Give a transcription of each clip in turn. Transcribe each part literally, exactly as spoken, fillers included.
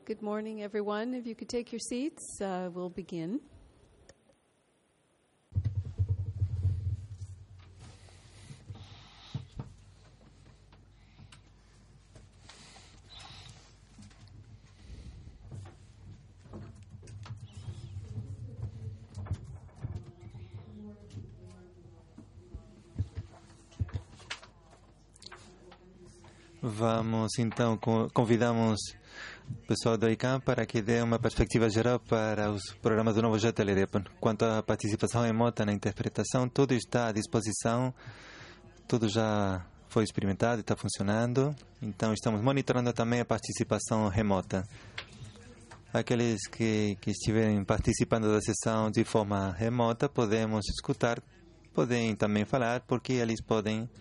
Good morning, everyone. If you could take your seats, uh, we'll begin. Vamos, então, convidamos o pessoal do I C A M para que dê uma perspectiva geral para os programas do novo J T L D. Quanto à participação remota na interpretação, tudo está à disposição, tudo já foi experimentado e está funcionando. Então, estamos monitorando também a participação remota. Aqueles que, que estiverem participando da sessão de forma remota, podemos escutar, podem também falar, porque eles podem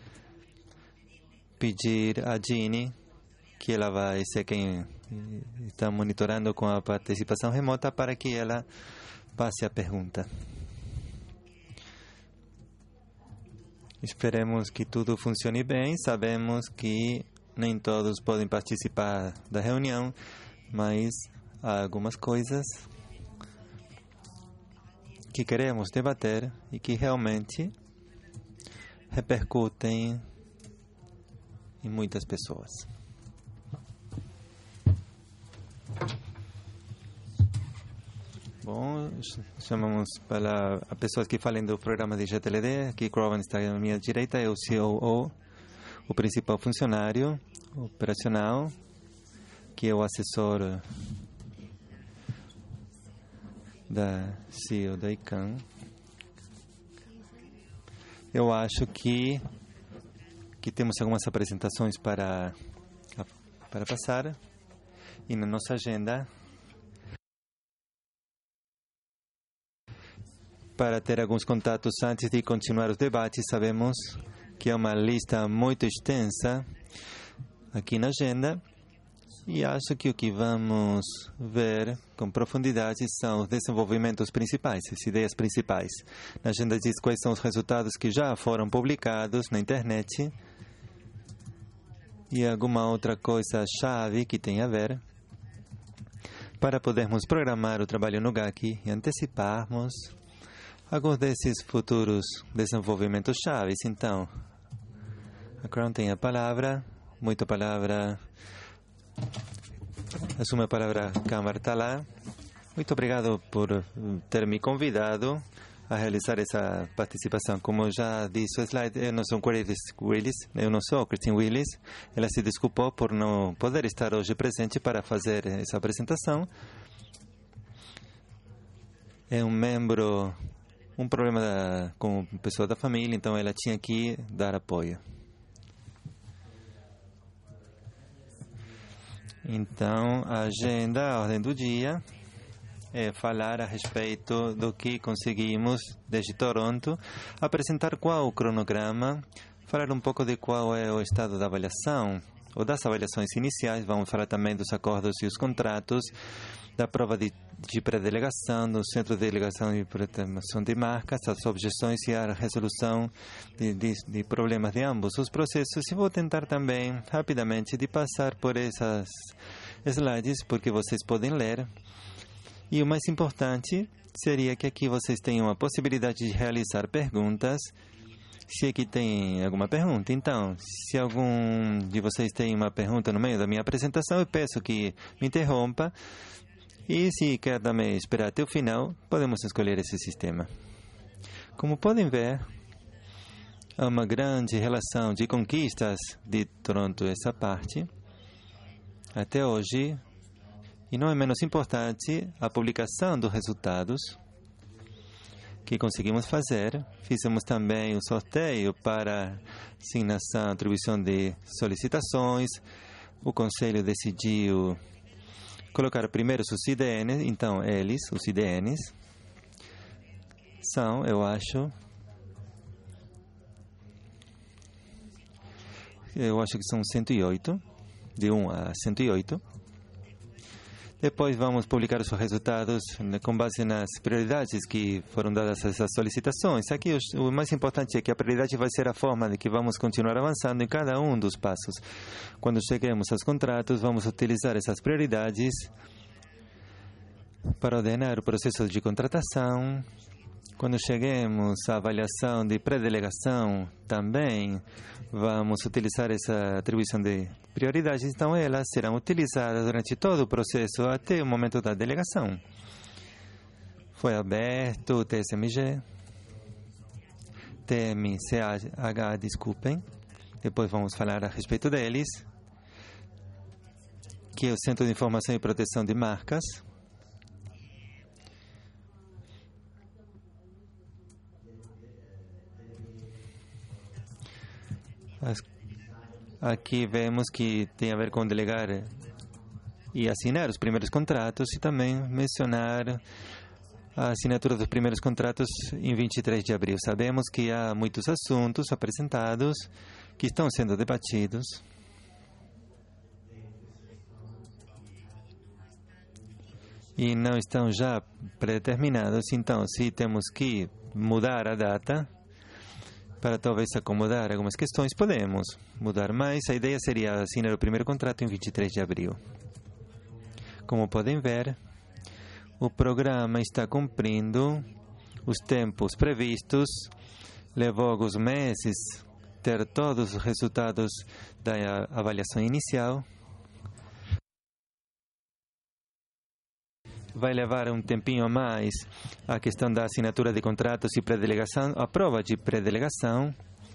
pedir a Jeannie, que ela vai ser quem está monitorando com a participação remota, para que ela passe a pergunta. Esperemos que tudo funcione bem. Sabemos que nem todos podem participar da reunião, mas há algumas coisas que queremos debater e que realmente repercutem em muitas pessoas. Bom, chamamos para as pessoas que falem do programa de J T L D. Aqui Crowan está à minha direita, é o C O O, o principal funcionário operacional, que é o assessor da C E O da I C A M. Eu acho que que temos algumas apresentações para, para passar, e na nossa agenda, para ter alguns contatos antes de continuar os debates. Sabemos que é uma lista muito extensa aqui na agenda, e acho que o que vamos ver com profundidade são os desenvolvimentos principais, as ideias principais. Na agenda diz quais são os resultados que já foram publicados na internet e alguma outra coisa chave que tem a ver, para podermos programar o trabalho no G A C e anteciparmos alguns desses futuros desenvolvimentos chaves. Então, a Crown tem a palavra, muita palavra. Assume a palavra, a Câmara está lá. Muito obrigado por ter me convidado a realizar essa participação. Como já disse o slide, eu não sou Chris Willis, eu não sou Christine Willis. Ela se desculpou por não poder estar hoje presente para fazer essa apresentação. É um membro, um problema da, com pessoa da família, então ela tinha que dar apoio. Então, a agenda, a ordem do dia, é falar a respeito do que conseguimos desde Toronto, apresentar qual o cronograma, falar um pouco de qual é o estado da avaliação, ou das avaliações iniciais. Vamos falar também dos acordos e os contratos, da prova de, de pré-delegação, do Centro de Delegação e Proteção de Marcas, as objeções e a resolução de, de, de problemas de ambos os processos. E vou tentar também, rapidamente, de passar por essas slides, porque vocês podem ler. E o mais importante seria que aqui vocês tenham a possibilidade de realizar perguntas, se aqui tem alguma pergunta. Então, se algum de vocês tem uma pergunta no meio da minha apresentação, eu peço que me interrompa. E se quer também esperar até o final, podemos escolher esse sistema. Como podem ver, há uma grande relação de conquistas de Toronto, essa parte, até hoje. E não é menos importante a publicação dos resultados que conseguimos fazer. Fizemos também o sorteio para assignação, atribuição de solicitações. O Conselho decidiu colocar primeiro os I D Ns. Então, eles, os I D Ns, são, eu acho, eu acho que são cento e oito, de um a cento e oito. Depois vamos publicar os resultados com base nas prioridades que foram dadas a essas solicitações. Aqui o mais importante é que a prioridade vai ser a forma de que vamos continuar avançando em cada um dos passos. Quando cheguemos aos contratos, vamos utilizar essas prioridades para ordenar o processo de contratação. Quando cheguemos à avaliação de pré-delegação, também vamos utilizar essa atribuição de prioridades, então elas serão utilizadas durante todo o processo até o momento da delegação. Foi aberto o T S M G, T M C H, desculpem, depois vamos falar a respeito deles, que é o Centro de Informação e Proteção de Marcas. Aqui vemos que tem a ver com delegar e assinar os primeiros contratos e também mencionar a assinatura dos primeiros contratos em vinte e três de abril. Sabemos que há muitos assuntos apresentados que estão sendo debatidos. E não estão já predeterminados, então se temos que mudar a data para talvez acomodar algumas questões, podemos mudar, mas a ideia seria assinar o primeiro contrato em vinte e três de abril. Como podem ver, o programa está cumprindo os tempos previstos, levou alguns meses ter todos os resultados da avaliação inicial. Vai levar um tempinho a mais a questão da assinatura de contratos e pré-delegação, a prova de pré-delegação.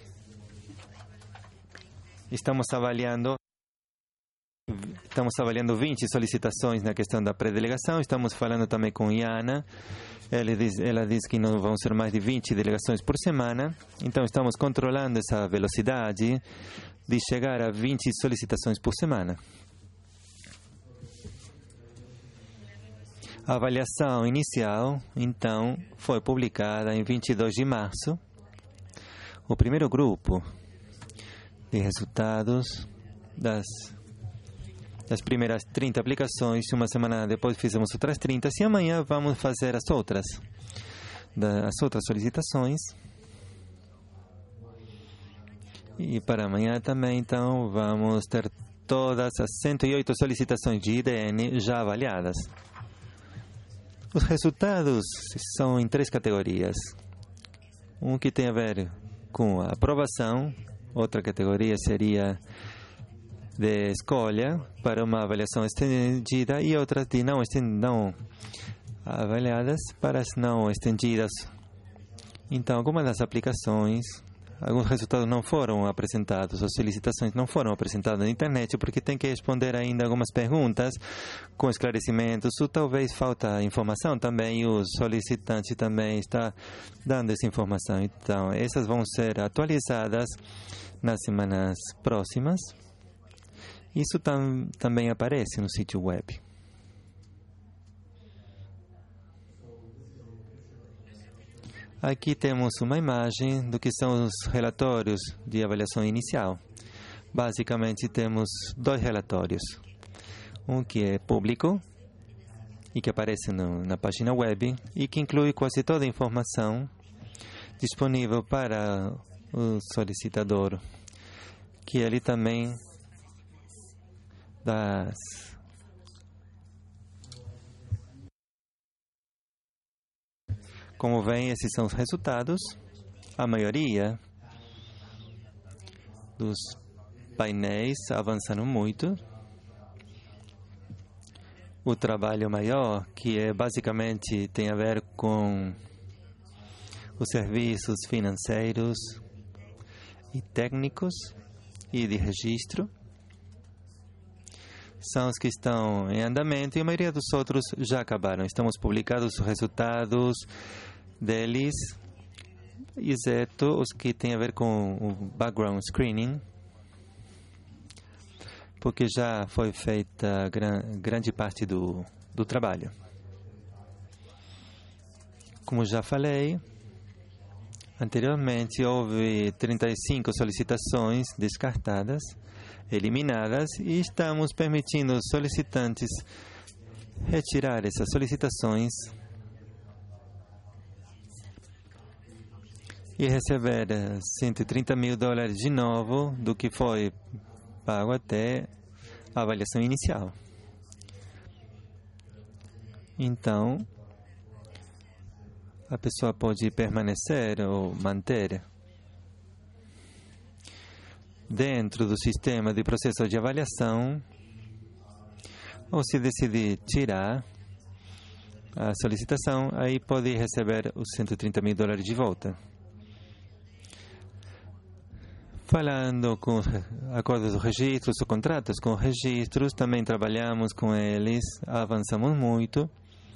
Estamos avaliando, estamos avaliando vinte solicitações na questão da pré-delegação. Estamos falando também com Iana. Ela diz, ela diz que não vão ser mais de vinte delegações por semana. Então, estamos controlando essa velocidade de chegar a vinte solicitações por semana. A avaliação inicial, então, foi publicada em vinte e dois de março. O primeiro grupo de resultados das, das primeiras trinta aplicações, uma semana depois fizemos outras trinta, e amanhã vamos fazer as outras, as outras solicitações. E para amanhã também, então, vamos ter todas as cento e oito solicitações de I D N já avaliadas. Os resultados são em três categorias. Um que tem a ver com a aprovação, outra categoria seria de escolha para uma avaliação estendida e outra de não, não avaliadas para as não estendidas. Então, algumas das aplicações, alguns resultados não foram apresentados, as solicitações não foram apresentadas na internet porque tem que responder ainda algumas perguntas com esclarecimentos, ou talvez falta informação também, e o solicitante também está dando essa informação. Então, essas vão ser atualizadas nas semanas próximas. Isso tam, também aparece no sítio web. Aqui temos uma imagem do que são os relatórios de avaliação inicial. Basicamente, temos dois relatórios. Um que é público e que aparece no, na página web e que inclui quase toda a informação disponível para o solicitador, que ele também das Como vem, esses são os resultados. A maioria dos painéis avançaram muito. O trabalho maior, que é basicamente tem a ver com os serviços financeiros e técnicos e de registro, são os que estão em andamento e a maioria dos outros já acabaram. Estamos publicados os resultados deles, exceto os que têm a ver com o background screening, porque já foi feita gran, grande parte do, do trabalho. Como já falei anteriormente, houve trinta e cinco solicitações descartadas, eliminadas, e estamos permitindo aos solicitantes retirar essas solicitações e receber cento e trinta mil dólares de novo do que foi pago até a avaliação inicial. Então, a pessoa pode permanecer ou manter dentro do sistema de processo de avaliação, ou se decidir tirar a solicitação, aí pode receber os cento e trinta mil dólares de volta. Falando com acordos de registros ou contratos com registros, também trabalhamos com eles, avançamos muito.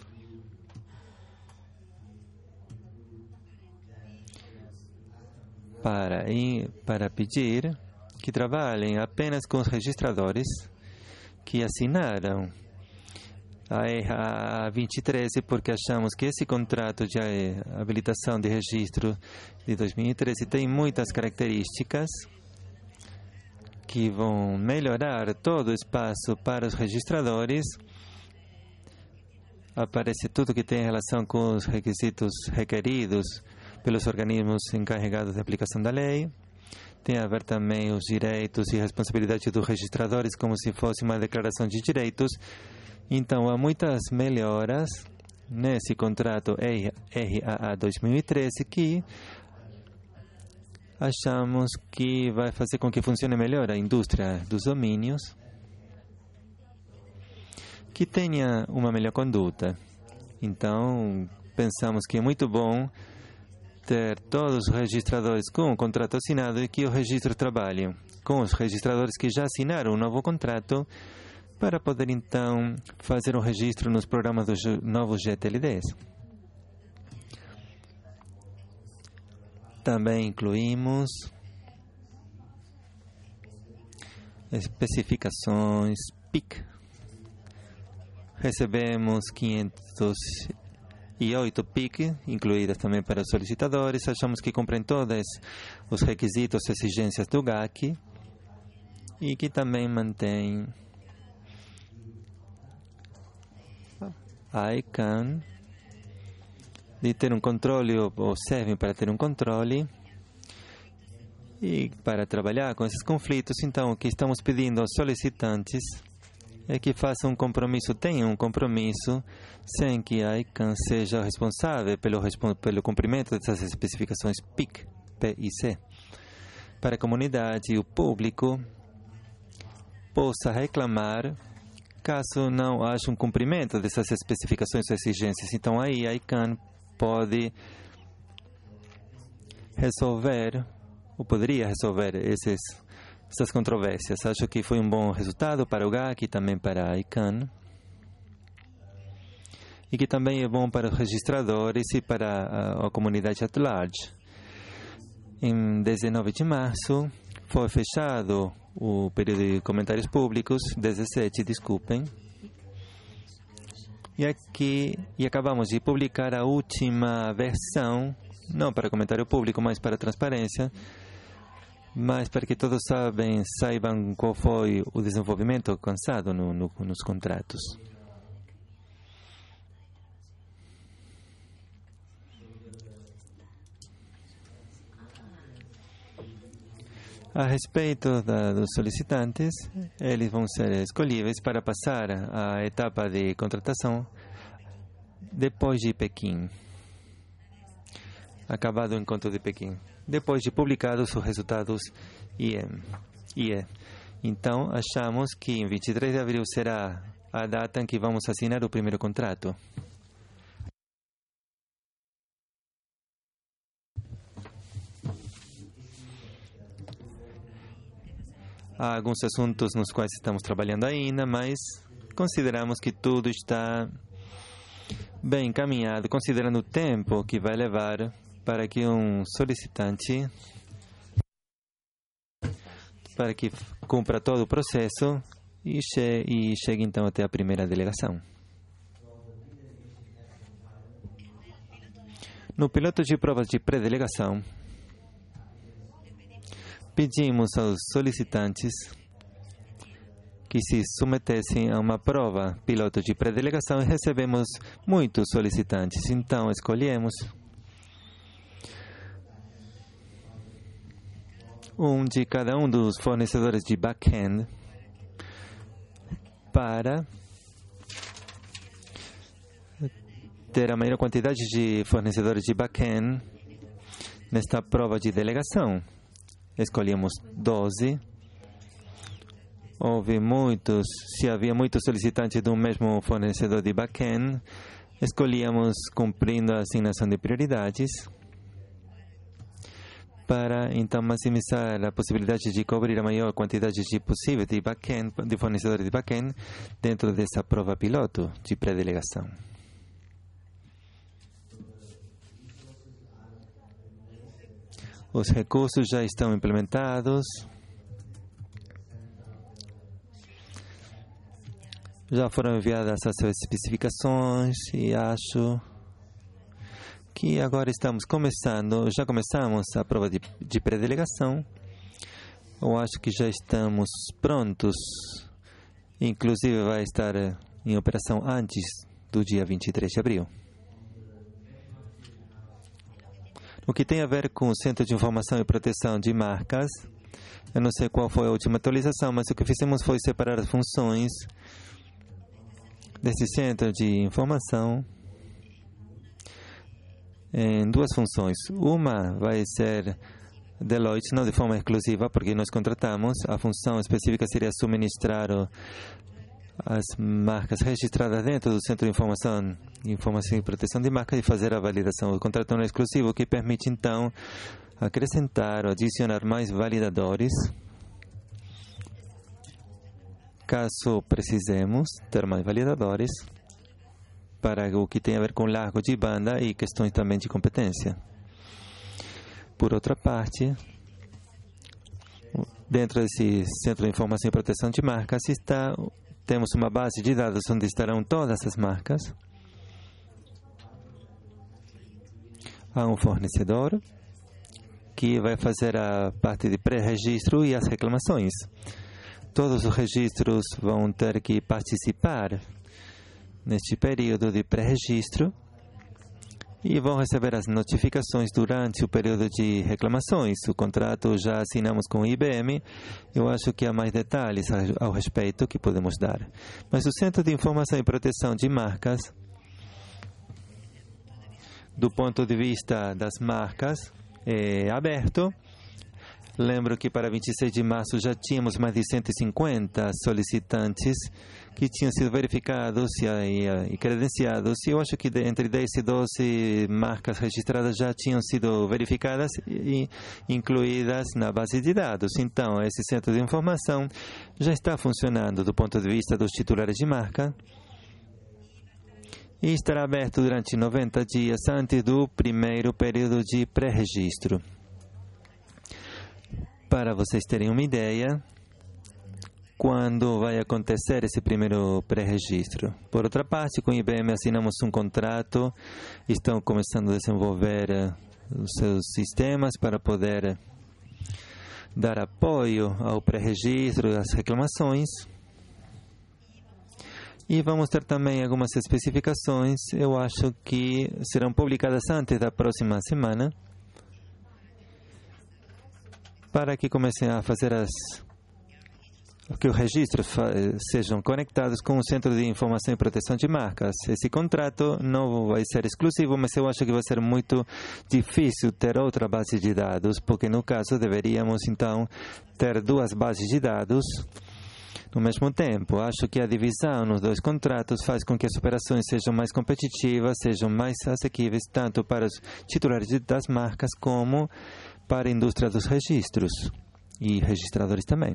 Para, para pedir que trabalhem apenas com os registradores que assinaram a vinte e treze, porque achamos que esse contrato de habilitação de registro de dois mil e treze tem muitas características que vão melhorar todo o espaço para os registradores. Aparece tudo que tem relação com os requisitos requeridos pelos organismos encarregados da aplicação da lei. Tem a ver também os direitos e responsabilidades dos registradores, como se fosse uma declaração de direitos. Então, há muitas melhoras nesse contrato R A A dois mil e treze que achamos que vai fazer com que funcione melhor a indústria dos domínios, que tenha uma melhor conduta. Então, pensamos que é muito bom ter todos os registradores com o contrato assinado e que o registro trabalhe com os registradores que já assinaram um novo contrato, para poder, então, fazer um registro nos programas dos novos G T L Ds. Também incluímos especificações P I C. Recebemos quinhentos e oito P I C, incluídas também para os solicitadores. Achamos que cumprem todos os requisitos e exigências do G A C e que também mantém a I C A N de ter um controle, ou servem para ter um controle e para trabalhar com esses conflitos. Então, o que estamos pedindo aos solicitantes é que façam um compromisso, tenham um compromisso, sem que a I C A N seja responsável pelo, pelo cumprimento dessas especificações P I C, P I C, para a comunidade e o público possa reclamar caso não haja um cumprimento dessas especificações ou exigências. Então, aí a I C A N pode resolver, ou poderia resolver esses, essas controvérsias. Acho que foi um bom resultado para o G A C e também para a I C A N. E que também é bom para os registradores e para a, a comunidade at large. Em dezenove de março, foi fechado o período de comentários públicos, dezessete, desculpem. E aqui, e acabamos de publicar a última versão, não para comentário público, mas para transparência, mas para que todos sabem, saibam qual foi o desenvolvimento alcançado no, no, nos contratos. A respeito da, dos solicitantes, eles vão ser escolhíveis para passar a etapa de contratação depois de Pequim. Acabado o encontro de Pequim. Depois de publicados os resultados I E. Então, achamos que em vinte e três de abril será a data em que vamos assinar o primeiro contrato. Há alguns assuntos nos quais estamos trabalhando ainda, mas consideramos que tudo está bem encaminhado, considerando o tempo que vai levar para que um solicitante, para que cumpra todo o processo e, che e chegue então até a primeira delegação. No piloto de provas de pré-delegação, pedimos aos solicitantes que se submetessem a uma prova piloto de pré-delegação e recebemos muitos solicitantes. Então, escolhemos um de cada um dos fornecedores de back-end para ter a maior quantidade de fornecedores de back-end nesta prova de delegação. Escolhemos doze. Houve muitos, se havia muitos solicitantes do mesmo fornecedor de back-end, escolhíamos cumprindo a assignação de prioridades para então maximizar a possibilidade de cobrir a maior quantidade de possível de back-end, de fornecedores de back-end dentro dessa prova piloto de pré-delegação. Os recursos já estão implementados. Já foram enviadas as especificações e acho que agora estamos começando, já começamos a prova de, de pré-delegação. Eu acho que já estamos prontos. Inclusive vai estar em operação antes do dia vinte e três de abril. O que tem a ver com o Centro de Informação e Proteção de Marcas, eu não sei qual foi a última atualização, mas o que fizemos foi separar as funções desse Centro de Informação em duas funções. Uma vai ser Deloitte, não de forma exclusiva, porque nós contratamos. A função específica seria suministrar as marcas registradas dentro do Centro de Informação, Informação e Proteção de Marcas e fazer a validação. O contrato não é exclusivo, o que permite, então, acrescentar ou adicionar mais validadores, caso precisemos ter mais validadores, para o que tem a ver com largo de banda e questões também de competência. Por outra parte, dentro desse Centro de Informação e Proteção de Marcas está, temos uma base de dados onde estarão todas as marcas. Há um fornecedor que vai fazer a parte de pré-registro e as reclamações. Todos os registros vão ter que participar neste período de pré-registro e vão receber as notificações durante o período de reclamações. O contrato já assinamos com o I B M. Eu acho que há mais detalhes ao respeito que podemos dar. Mas o Centro de Informação e Proteção de Marcas, do ponto de vista das marcas, é aberto. Lembro que para vinte e seis de março já tínhamos mais de cento e cinquenta solicitantes que tinham sido verificados e, e, e credenciados. E eu acho que de, entre dez e doze marcas registradas já tinham sido verificadas e incluídas na base de dados. Então, esse centro de informação já está funcionando do ponto de vista dos titulares de marca e estará aberto durante noventa dias antes do primeiro período de pré-registro. Para vocês terem uma ideia, quando vai acontecer esse primeiro pré-registro. Por outra parte, com o I B M assinamos um contrato, estão começando a desenvolver os seus sistemas para poder dar apoio ao pré-registro e às reclamações. E vamos ter também algumas especificações, eu acho que serão publicadas antes da próxima semana, para que comecem a fazer as que os registros sejam conectados com o Centro de Informação e Proteção de Marcas. Esse contrato não vai ser exclusivo, mas eu acho que vai ser muito difícil ter outra base de dados, porque no caso deveríamos então ter duas bases de dados no mesmo tempo. Acho que a divisão nos dois contratos faz com que as operações sejam mais competitivas, sejam mais assequíveis tanto para os titulares das marcas como para a indústria dos registros e registradores também.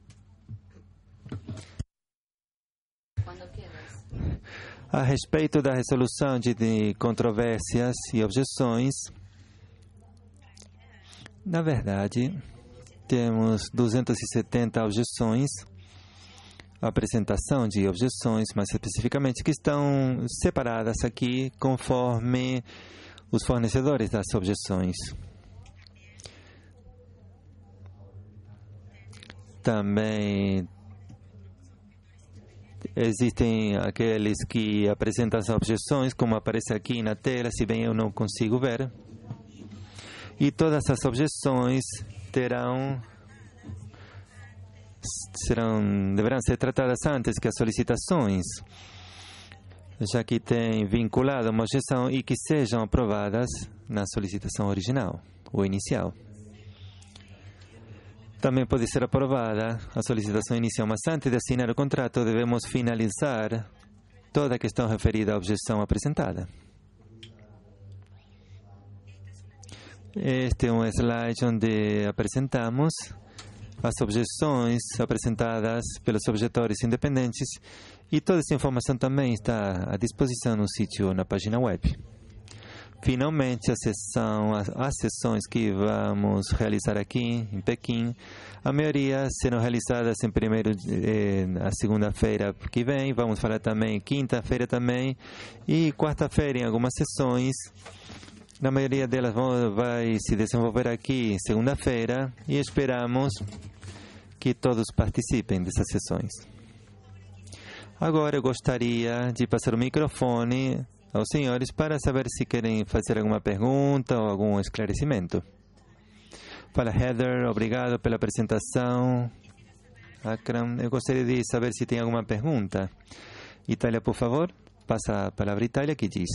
A respeito da resolução de, de controvérsias e objeções, na verdade, temos duzentas e setenta objeções, apresentação de objeções, mais especificamente, que estão separadas aqui conforme os fornecedores das objeções. Também existem aqueles que apresentam as objeções, como aparece aqui na tela, se bem eu não consigo ver. E todas as objeções terão, serão, deverão ser tratadas antes que as solicitações. já que tem vinculado uma objeção e que sejam aprovadas na solicitação original ou inicial. Também pode ser aprovada a solicitação inicial, mas antes de assinar o contrato devemos finalizar toda a questão referida à objeção apresentada. Este é um slide onde apresentamos as objeções apresentadas pelos objetores independentes e toda essa informação também está à disposição no sítio, na página web. Finalmente, a sessão, as, as sessões que vamos realizar aqui em Pequim, a maioria serão realizadas em primeiro, eh, a segunda-feira que vem, vamos falar também quinta-feira também e quarta-feira em algumas sessões. Na maioria delas vão, vai se desenvolver aqui segunda-feira e esperamos que todos participem dessas sessões. Agora eu gostaria de passar o microfone aos senhores para saber se querem fazer alguma pergunta ou algum esclarecimento. Fala, Heather, obrigado pela apresentação. Akram, eu gostaria de saber se tem alguma pergunta. Itália, por favor, passa a palavra Itália, que diz.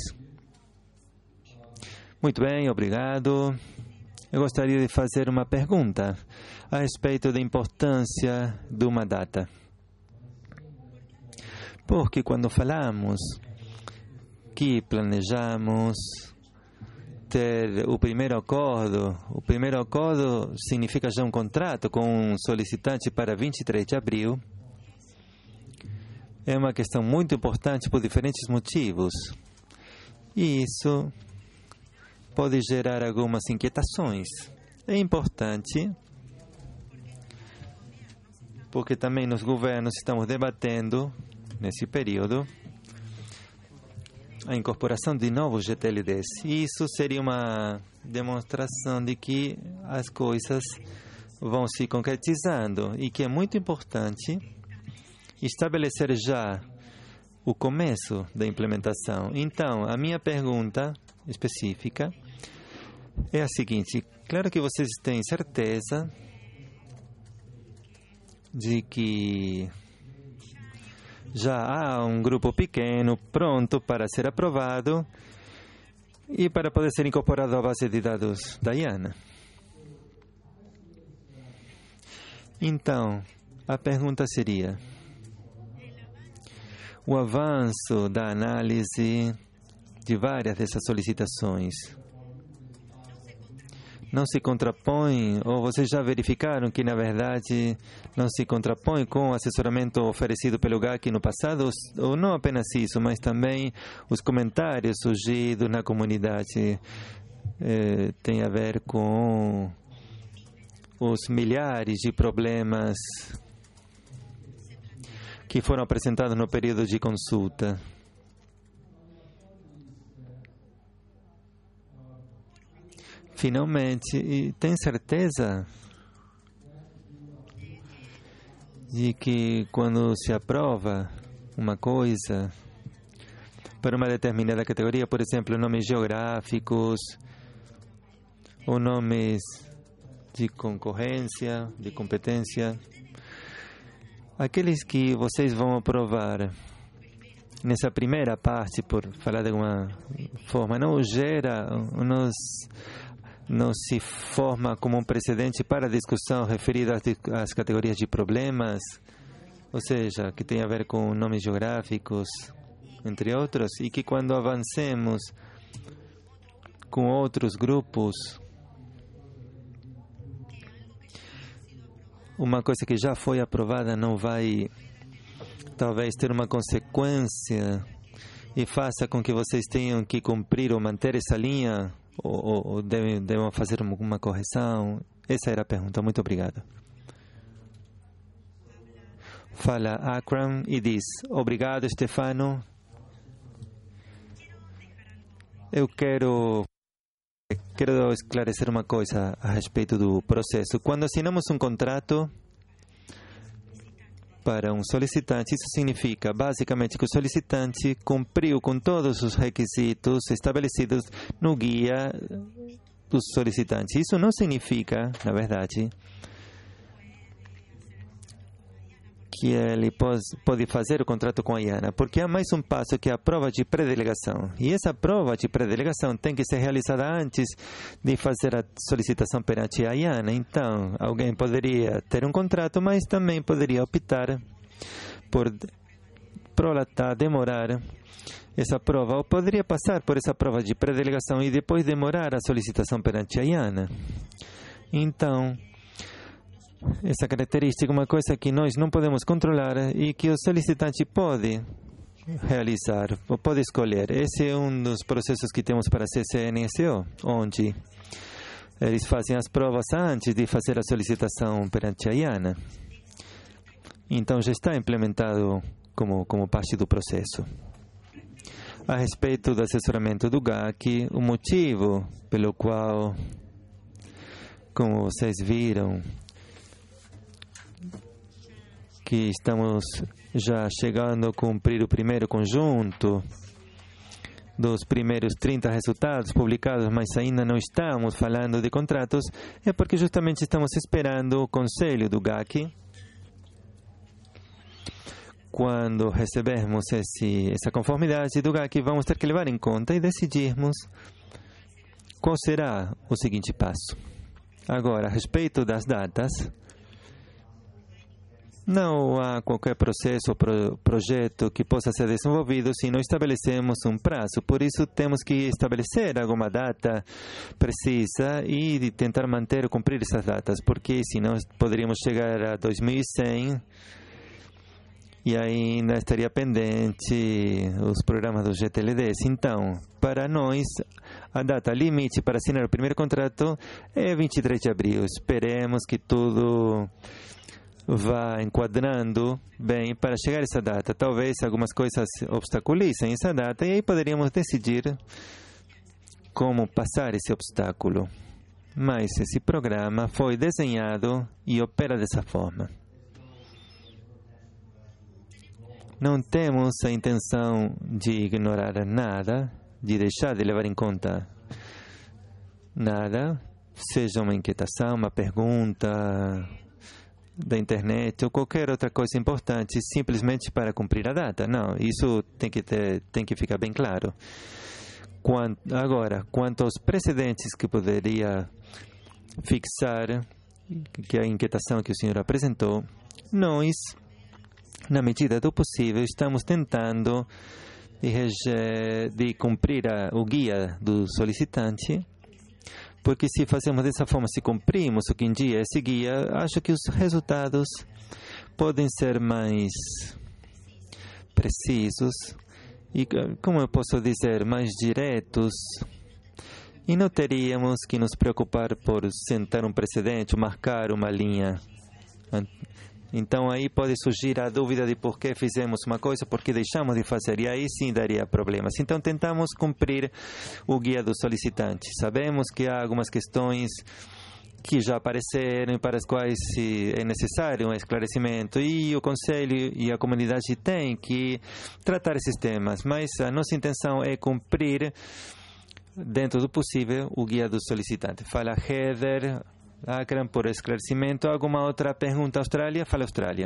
Muito bem, obrigado. Eu gostaria de fazer uma pergunta a respeito da importância de uma data. Porque quando falamos que planejamos ter o primeiro acordo, o primeiro acordo significa já um contrato com um solicitante para vinte e três de abril, é uma questão muito importante por diferentes motivos. E isso pode gerar algumas inquietações. É importante porque também nos governos estamos debatendo, nesse período, a incorporação de novos G T L Ds. E isso seria uma demonstração de que as coisas vão se concretizando e que é muito importante estabelecer já o começo da implementação. Então, a minha pergunta específica é a seguinte: claro que vocês têm certeza de que já há um grupo pequeno pronto para ser aprovado e para poder ser incorporado à base de dados da I A N A. Então, a pergunta seria: o avanço da análise de várias dessas solicitações não se contrapõe, ou vocês já verificaram que, na verdade, não se contrapõe com o assessoramento oferecido pelo G A C no passado, ou não apenas isso, mas também os comentários surgidos na comunidade eh, têm a ver com os milhares de problemas que foram apresentados no período de consulta. Finalmente, e tem certeza de que quando se aprova uma coisa para uma determinada categoria, por exemplo, nomes geográficos ou nomes de concorrência, de competência, aqueles que vocês vão aprovar nessa primeira parte, por falar de alguma forma, não gera, não, não se forma como um precedente para a discussão referida às, às categorias de problemas, ou seja, que tem a ver com nomes geográficos, entre outros, e que quando avancemos com outros grupos, uma coisa que já foi aprovada não vai talvez ter uma consequência e faça com que vocês tenham que cumprir ou manter essa linha, ou, ou, ou devem, devem fazer alguma correção? Essa era a pergunta. Muito obrigado. Fala Akram e diz: obrigado, Stefano. Eu quero, quero esclarecer uma coisa a respeito do processo. Quando assinamos um contrato para um solicitante, isso significa basicamente que o solicitante cumpriu com todos os requisitos estabelecidos no guia dos solicitantes. Isso não significa, na verdade, que ele pode fazer o contrato com a IANA, porque há mais um passo que é a prova de pré-delegação. E essa prova de pré-delegação tem que ser realizada antes de fazer a solicitação perante a IANA. Então, alguém poderia ter um contrato, mas também poderia optar por prolatar, demorar essa prova, ou poderia passar por essa prova de pré-delegação e depois demorar a solicitação perante a IANA. Então, essa característica é uma coisa que nós não podemos controlar e que o solicitante pode realizar, ou pode escolher. Esse é um dos processos que temos para a C C N S O, onde eles fazem as provas antes de fazer a solicitação perante a IANA. Então, já está implementado como, como parte do processo. A respeito do assessoramento do G A C, o motivo pelo qual, como vocês viram, que estamos já chegando a cumprir o primeiro conjunto dos primeiros trinta resultados publicados, mas ainda não estamos falando de contratos, é porque justamente estamos esperando o conselho do G A C. Quando recebermos esse, essa conformidade do G A C, vamos ter que levar em conta e decidirmos qual será o seguinte passo. Agora, a respeito das datas, não há qualquer processo ou pro, projeto que possa ser desenvolvido se não estabelecemos um prazo. Por isso, temos que estabelecer alguma data precisa e tentar manter ou cumprir essas datas, porque senão poderíamos chegar a dois mil e cem e ainda estaria pendente os programas do G T L D S. Então, para nós, a data limite para assinar o primeiro contrato é vinte e três de abril. Esperemos que tudo vá enquadrando bem para chegar a essa data. Talvez algumas coisas obstaculizem essa data e aí poderíamos decidir como passar esse obstáculo. Mas esse programa foi desenhado e opera dessa forma. Não temos a intenção de ignorar nada, de deixar de levar em conta nada, seja uma inquietação, uma pergunta da internet ou qualquer outra coisa importante, simplesmente para cumprir a data. Não, isso tem que ter, tem que ficar bem claro. Quanto, agora, quanto aos precedentes que poderia fixar, que a inquietação que o senhor apresentou, nós, na medida do possível, estamos tentando de, de cumprir a, o guia do solicitante, porque se fazemos dessa forma, se cumprimos o que indica esse guia, acho que os resultados podem ser mais precisos e, como eu posso dizer, mais diretos, e não teríamos que nos preocupar por sentar um precedente, marcar uma linha. Então aí pode surgir a dúvida de por que fizemos uma coisa, por que deixamos de fazer, e aí sim daria problemas. Então tentamos cumprir o guia do solicitante. Sabemos que há algumas questões que já apareceram e para as quais é necessário um esclarecimento, e o Conselho e a comunidade têm que tratar esses temas, mas a nossa intenção é cumprir, dentro do possível, o guia do solicitante. Fala Heather Akram por esclarecimento. Alguma outra pergunta? Austrália? Fala Austrália.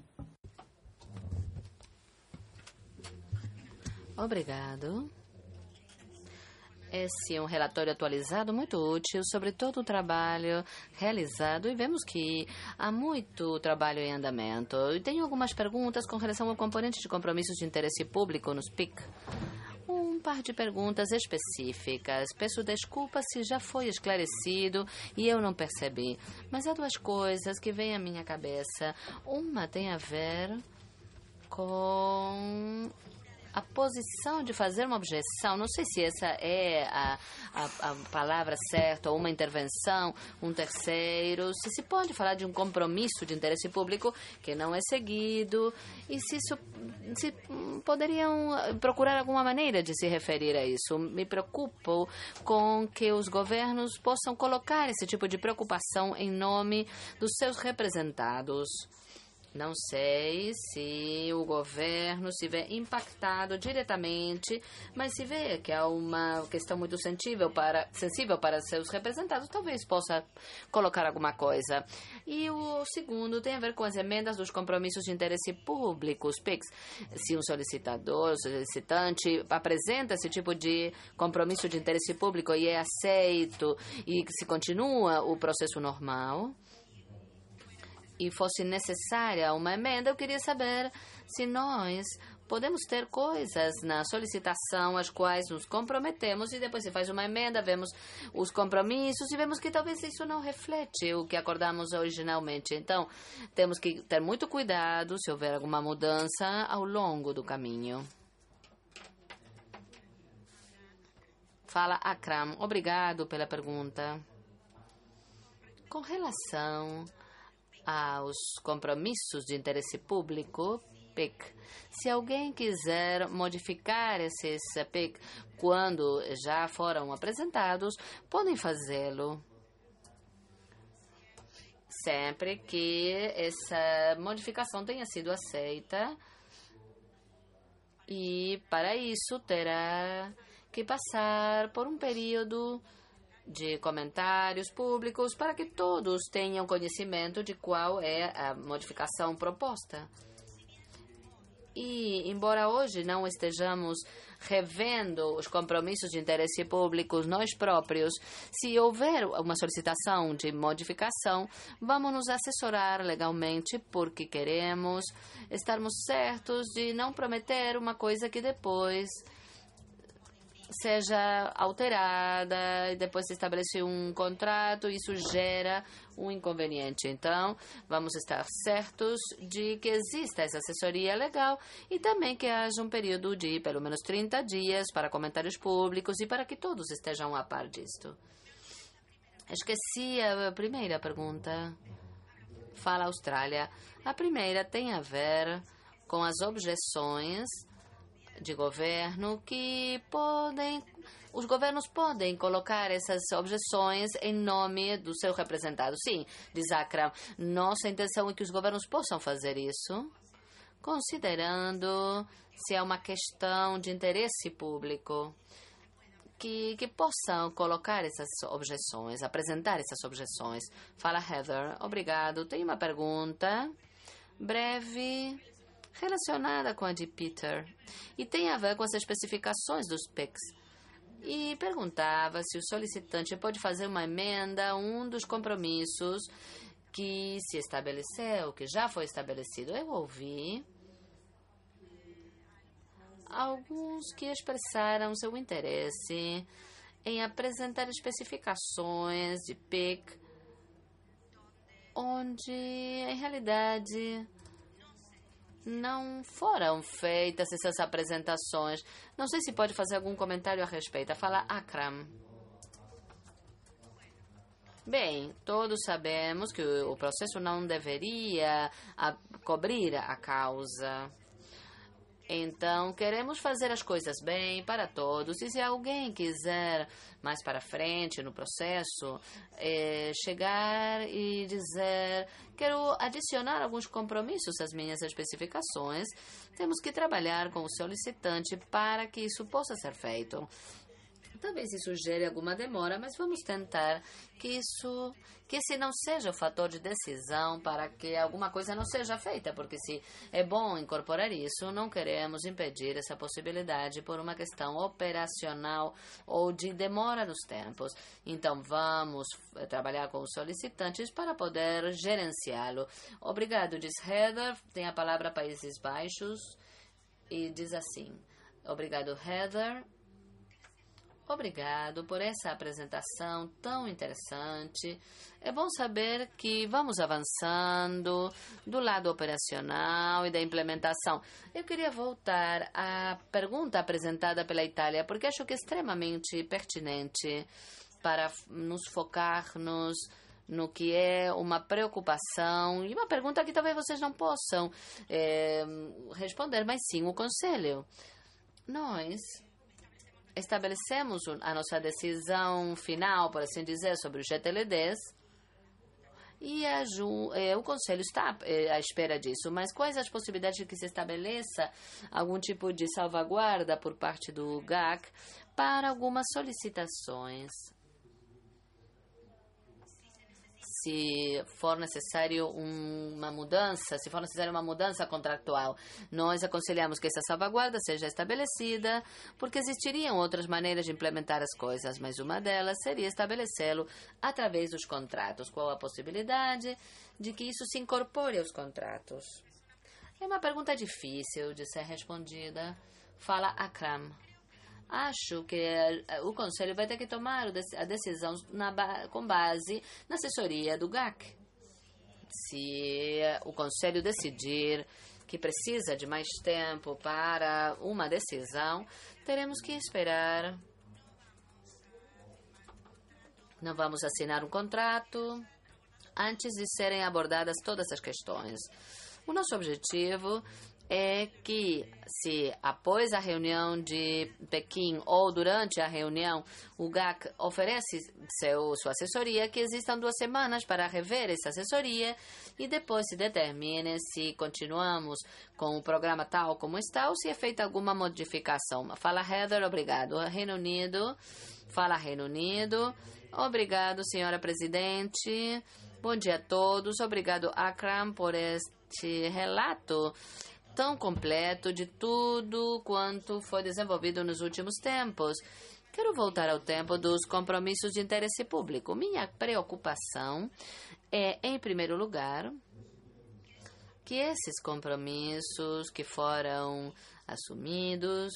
Obrigado. Esse é um relatório atualizado muito útil sobre todo o trabalho realizado e vemos que há muito trabalho em andamento. E tenho algumas perguntas com relação ao componente de compromissos de interesse público nos P I C. Um par de perguntas específicas. Peço desculpas se já foi esclarecido e eu não percebi. Mas há duas coisas que vêm à minha cabeça. Uma tem a ver com a posição de fazer uma objeção. Não sei se essa é a, a, a palavra certa, ou uma intervenção, um terceiro. Se se pode falar de um compromisso de interesse público que não é seguido, e se, isso, se poderiam procurar alguma maneira de se referir a isso. Me preocupo com que os governos possam colocar esse tipo de preocupação em nome dos seus representados. Não sei se o governo se vê impactado diretamente, mas se vê que é uma questão muito sensível para, sensível para seus representados, talvez possa colocar alguma coisa. E o segundo tem a ver com as emendas dos compromissos de interesse público, os P I Cs. Se um solicitador, solicitante, apresenta esse tipo de compromisso de interesse público e é aceito e se continua o processo normal, e fosse necessária uma emenda, eu queria saber se nós podemos ter coisas na solicitação às quais nos comprometemos e depois se faz uma emenda, vemos os compromissos e vemos que talvez isso não reflete o que acordamos originalmente. Então, temos que ter muito cuidado se houver alguma mudança ao longo do caminho. Fala Akram. Obrigado pela pergunta. Com relação aos compromissos de interesse público, P I C. Se alguém quiser modificar esses P I C quando já foram apresentados, podem fazê-lo. Sempre que essa modificação tenha sido aceita. E para isso terá que passar por um período de comentários públicos para que todos tenham conhecimento de qual é a modificação proposta. E, embora hoje não estejamos revendo os compromissos de interesse públicos nós próprios, se houver uma solicitação de modificação, vamos nos assessorar legalmente porque queremos estarmos certos de não prometer uma coisa que depois seja alterada e depois se estabelece um contrato e isso gera um inconveniente. Então, vamos estar certos de que exista essa assessoria legal e também que haja um período de pelo menos trinta dias para comentários públicos e para que todos estejam a par disto. Esqueci a primeira pergunta. Fala Austrália. A primeira tem a ver com as objeções de governo que podem, os governos podem colocar essas objeções em nome do seu representado. Sim, diz Akram, nossa intenção é que os governos possam fazer isso, considerando se é uma questão de interesse público, que, que possam colocar essas objeções, apresentar essas objeções. Fala Heather, obrigado. Tem uma pergunta breve relacionada com a de Peter e tem a ver com as especificações dos P I Cs. E perguntava se o solicitante pode fazer uma emenda a um dos compromissos que se estabeleceu, que já foi estabelecido. Eu ouvi alguns que expressaram seu interesse em apresentar especificações de P I C onde, em realidade, não foram feitas essas apresentações. Não sei se pode fazer algum comentário a respeito. Fala Akram. Bem, todos sabemos que o processo não deveria a, cobrir a causa. Então, queremos fazer as coisas bem para todos. E se alguém quiser, mais para frente no processo, é, chegar e dizer, quero adicionar alguns compromissos às minhas especificações, temos que trabalhar com o solicitante para que isso possa ser feito. Talvez isso gere alguma demora, mas vamos tentar que isso, que esse não seja o fator de decisão para que alguma coisa não seja feita, porque se é bom incorporar isso, não queremos impedir essa possibilidade por uma questão operacional ou de demora nos tempos. Então vamos trabalhar com os solicitantes para poder gerenciá-lo. Obrigado, diz Heather. Tem a palavra Países Baixos e diz assim. Obrigado, Heather. Obrigado por essa apresentação tão interessante. É bom saber que vamos avançando do lado operacional e da implementação. Eu queria voltar à pergunta apresentada pela Itália, porque acho que é extremamente pertinente para nos focarmos no que é uma preocupação e uma pergunta que talvez vocês não possam é, responder, mas sim o Conselho. Nós estabelecemos a nossa decisão final, por assim dizer, sobre o G T L Ds E a Ju, eh, o Conselho está eh, à espera disso. Mas quais as possibilidades de que se estabeleça algum tipo de salvaguarda por parte do G A C para algumas solicitações? Se for necessário uma mudança, se for necessária uma mudança contratual, nós aconselhamos que essa salvaguarda seja estabelecida, porque existiriam outras maneiras de implementar as coisas, mas uma delas seria estabelecê-lo através dos contratos. Qual a possibilidade de que isso se incorpore aos contratos? É uma pergunta difícil de ser respondida. Fala Akram. Acho que o Conselho vai ter que tomar a decisão na ba com base na assessoria do G A C. Se o Conselho decidir que precisa de mais tempo para uma decisão, teremos que esperar. Não vamos assinar um contrato antes de serem abordadas todas as questões. O nosso objetivo é que, se após a reunião de Pequim ou durante a reunião o G A C oferece seu, sua assessoria, que existam duas semanas para rever essa assessoria e depois se determine se continuamos com o programa tal como está ou se é feita alguma modificação. Fala Heather, obrigado. Reino Unido, fala Reino Unido. Obrigado, senhora presidente. Bom dia a todos. Obrigado, Akram, por este relato tão completo de tudo quanto foi desenvolvido nos últimos tempos. Quero voltar ao tempo dos compromissos de interesse público. Minha preocupação é, em primeiro lugar, que esses compromissos que foram assumidos,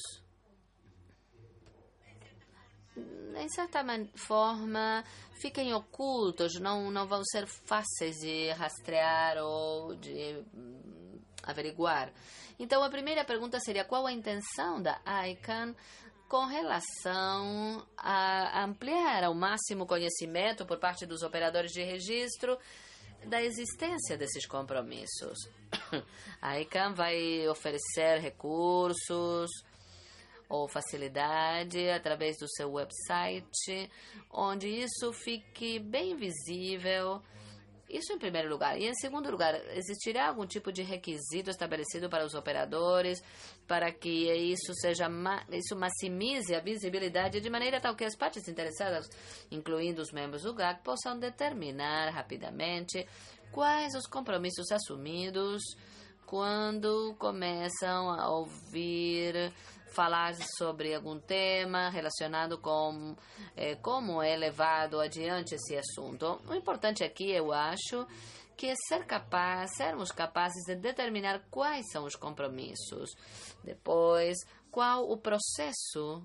em certa forma, fiquem ocultos, não, não vão ser fáceis de rastrear ou de averiguar. Então, a primeira pergunta seria: qual a intenção da ICANN com relação a ampliar ao máximo o conhecimento por parte dos operadores de registro da existência desses compromissos? A ICANN vai oferecer recursos ou facilidade através do seu website, onde isso fique bem visível. Isso em primeiro lugar. E em segundo lugar, existirá algum tipo de requisito estabelecido para os operadores para que isso seja isso maximize a visibilidade de maneira tal que as partes interessadas, incluindo os membros do G A C, possam determinar rapidamente quais os compromissos assumidos quando começam a ouvir falar sobre algum tema relacionado com eh, como é levado adiante esse assunto. O importante aqui, eu acho, que é ser capaz, sermos capazes de determinar quais são os compromissos. Depois, qual o processo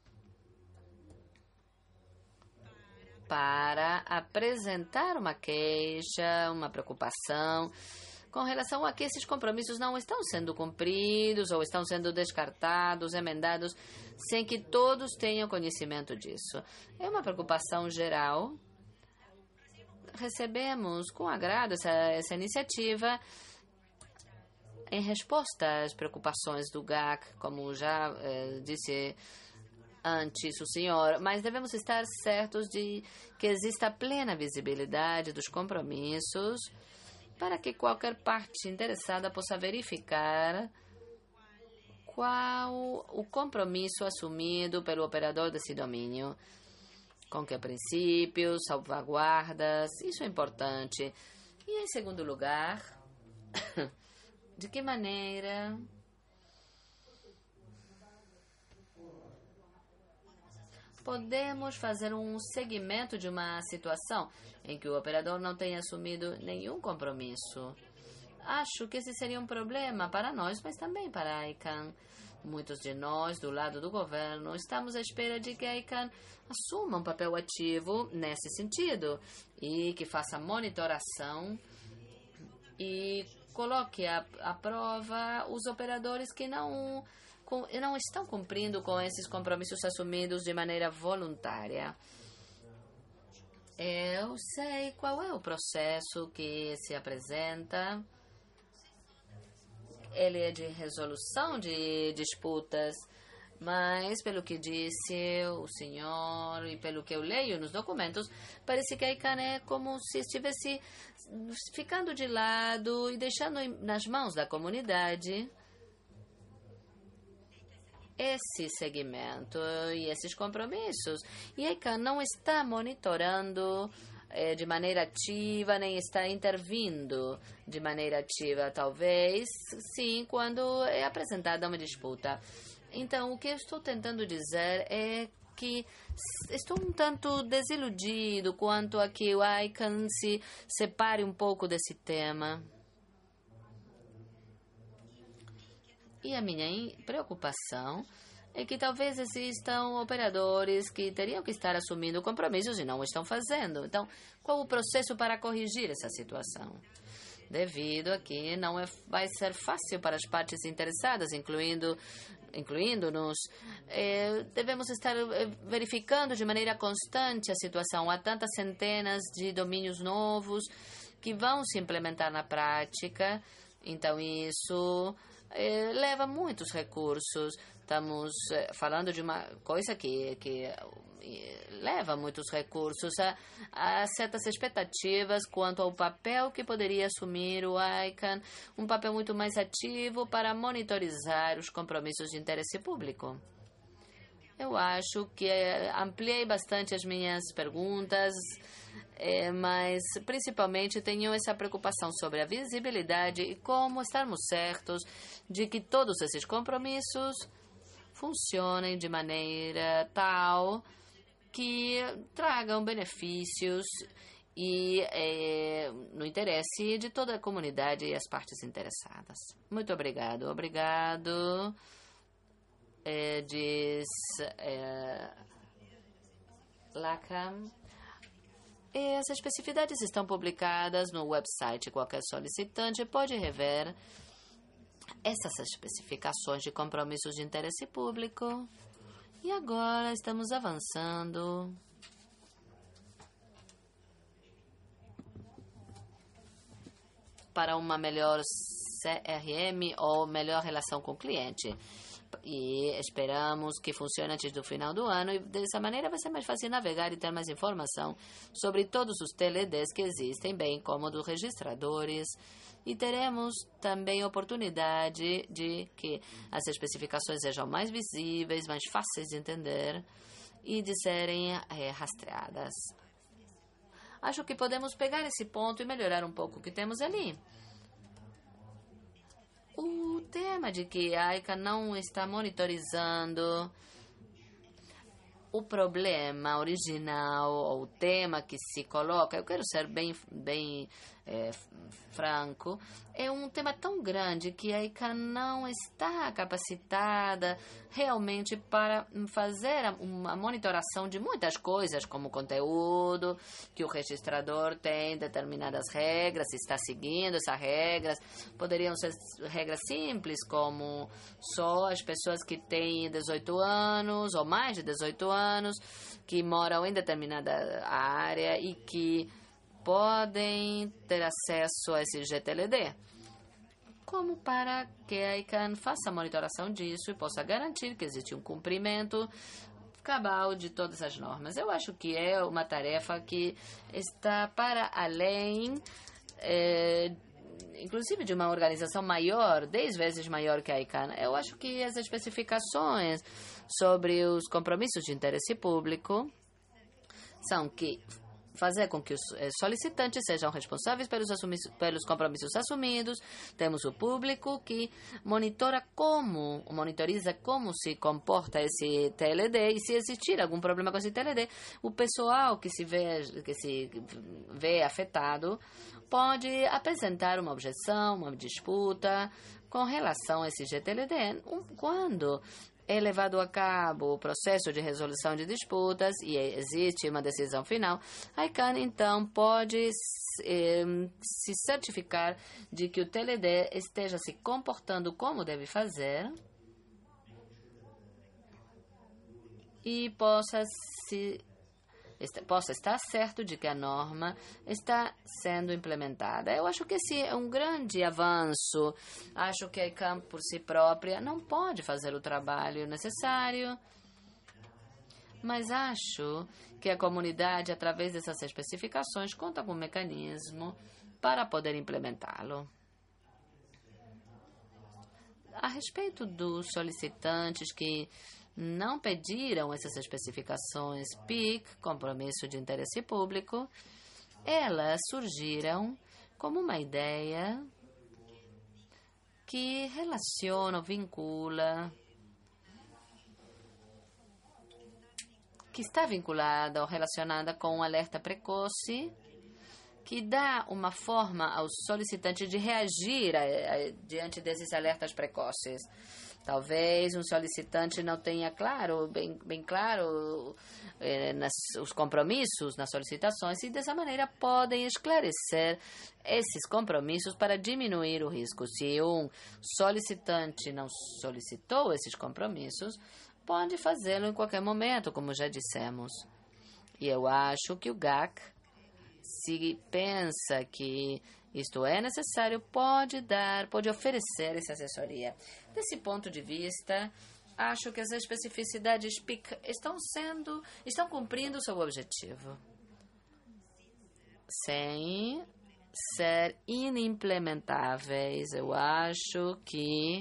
para apresentar uma queixa, uma preocupação com relação a que esses compromissos não estão sendo cumpridos ou estão sendo descartados, emendados, sem que todos tenham conhecimento disso. É uma preocupação geral. Recebemos com agrado essa, essa iniciativa em resposta às preocupações do G A C, como já eh, disse antes o senhor, mas devemos estar certos de que exista plena visibilidade dos compromissos para que qualquer parte interessada possa verificar qual o compromisso assumido pelo operador desse domínio, com que princípios, salvaguardas, isso é importante. E, em segundo lugar, de que maneira podemos fazer um segmento de uma situação em que o operador não tenha assumido nenhum compromisso. Acho que esse seria um problema para nós, mas também para a ICANN. Muitos de nós, do lado do governo, estamos à espera de que a ICANN assuma um papel ativo nesse sentido e que faça monitoração e coloque à, à prova os operadores que não não estão cumprindo com esses compromissos assumidos de maneira voluntária. Eu sei qual é o processo que se apresenta. Ele é de resolução de disputas Mas, pelo que disse o senhor e pelo que eu leio nos documentos, parece que a ICANN é como se estivesse ficando de lado e deixando nas mãos da comunidade esse segmento e esses compromissos. E a ICANN não está monitorando eh, de maneira ativa, nem está intervindo de maneira ativa, talvez, sim, quando é apresentada uma disputa. Então, o que eu estou tentando dizer é que estou um tanto desiludido quanto a que o ICANN se separe um pouco desse tema. E a minha preocupação é que talvez existam operadores que teriam que estar assumindo compromissos e não o estão fazendo. Então, qual o processo para corrigir essa situação? Devido a que não é, vai ser fácil para as partes interessadas, incluindo incluindo-nos, eh, devemos estar verificando de maneira constante a situação. Há tantas centenas de domínios novos que vão se implementar na prática, então isso eh, leva muitos recursos. Estamos eh, falando de uma coisa que, que leva muitos recursos a, a certas expectativas quanto ao papel que poderia assumir o ICANN, um papel muito mais ativo para monitorizar os compromissos de interesse público. Eu acho que ampliei bastante as minhas perguntas, é, mas principalmente tenho essa preocupação sobre a visibilidade e como estarmos certos de que todos esses compromissos funcionem de maneira tal que tragam benefícios e é, no interesse de toda a comunidade e as partes interessadas. Muito obrigado. Obrigado, é, diz é, Lacam. E as especificidades estão publicadas no website. Qualquer solicitante pode rever essas especificações de compromissos de interesse público. E agora estamos avançando para uma melhor C R M ou melhor relação com o cliente. E esperamos que funcione antes do final do ano e dessa maneira vai ser mais fácil navegar e ter mais informação sobre todos os T L Ds que existem, bem como dos registradores. E teremos também a oportunidade de que as especificações sejam mais visíveis, mais fáceis de entender e de serem é, rastreadas. Acho que podemos pegar esse ponto e melhorar um pouco o que temos ali. O tema de que a ICANN não está monitorizando o problema original ou o tema que se coloca, eu quero ser bem, bem é, franco, é um tema tão grande que a ICANN não está capacitada realmente para fazer uma monitoração de muitas coisas, como conteúdo, que o registrador tem determinadas regras, está seguindo essas regras. Poderiam ser regras simples, como só as pessoas que têm dezoito anos ou mais de dezoito anos, que moram em determinada área e que podem ter acesso a esse G T L D, como para que a ICANN faça a monitoração disso e possa garantir que existe um cumprimento cabal de todas as normas. Eu acho que é uma tarefa que está para além, é, inclusive, de uma organização maior, dez vezes maior que a ICANN. Eu acho que as especificações sobre os compromissos de interesse público são que fazer com que os solicitantes sejam responsáveis pelos, pelos compromissos assumidos. Temos o público que monitora como, monitoriza como se comporta esse T L D e se existir algum problema com esse T L D, o pessoal que se vê, que se vê afetado pode apresentar uma objeção, uma disputa com relação a esse G T L D. Quando é levado a cabo o processo de resolução de disputas e existe uma decisão final, a ICANN, então, pode eh, se certificar de que o T L D esteja se comportando como deve fazer e possa se possa estar certo de que a norma está sendo implementada. Eu acho que esse é um grande avanço. Acho que a ICANN, por si própria, não pode fazer o trabalho necessário, mas acho que a comunidade, através dessas especificações, conta com um mecanismo para poder implementá-lo. A respeito dos solicitantes que não pediram essas especificações P I C, compromisso de interesse público, elas surgiram como uma ideia que relaciona, vincula, que está vinculada ou relacionada com um alerta precoce, que dá uma forma ao solicitante de reagir a, a, diante desses alertas precoces. Talvez um solicitante não tenha claro, bem, bem claro eh, nas, os compromissos nas solicitações e dessa maneira podem esclarecer esses compromissos para diminuir o risco. Se um solicitante não solicitou esses compromissos, pode fazê-lo em qualquer momento, como já dissemos. E eu acho que o G A C, se pensa que isto é necessário, pode dar, pode oferecer essa assessoria. Desse ponto de vista, acho que as especificidades P I C estão sendo, estão cumprindo o seu objetivo, sem ser inimplementáveis. Eu acho que,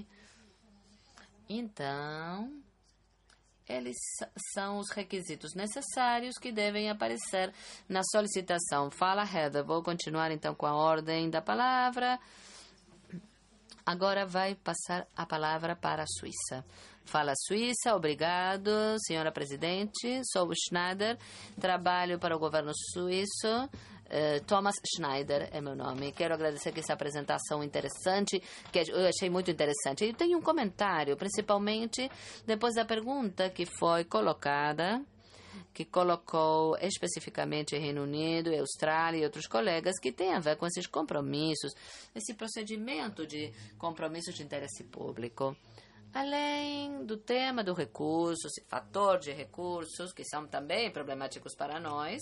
então, eles são os requisitos necessários que devem aparecer na solicitação. Fala, Heather. Vou continuar, então, com a ordem da palavra. Agora vai passar a palavra para a Suíça. Fala, Suíça. Obrigado, senhora presidente. Sou o Schneider. Trabalho para o governo suíço. Uh, Thomas Schneider é meu nome. Quero agradecer essa apresentação interessante, que eu achei muito interessante. Eu tenho um comentário, principalmente depois da pergunta que foi colocada, que colocou especificamente Reino Unido, Austrália e outros colegas, que tem a ver com esses compromissos, esse procedimento de compromissos de interesse público. Além do tema do recurso, esse fator de recursos, que são também problemáticos para nós,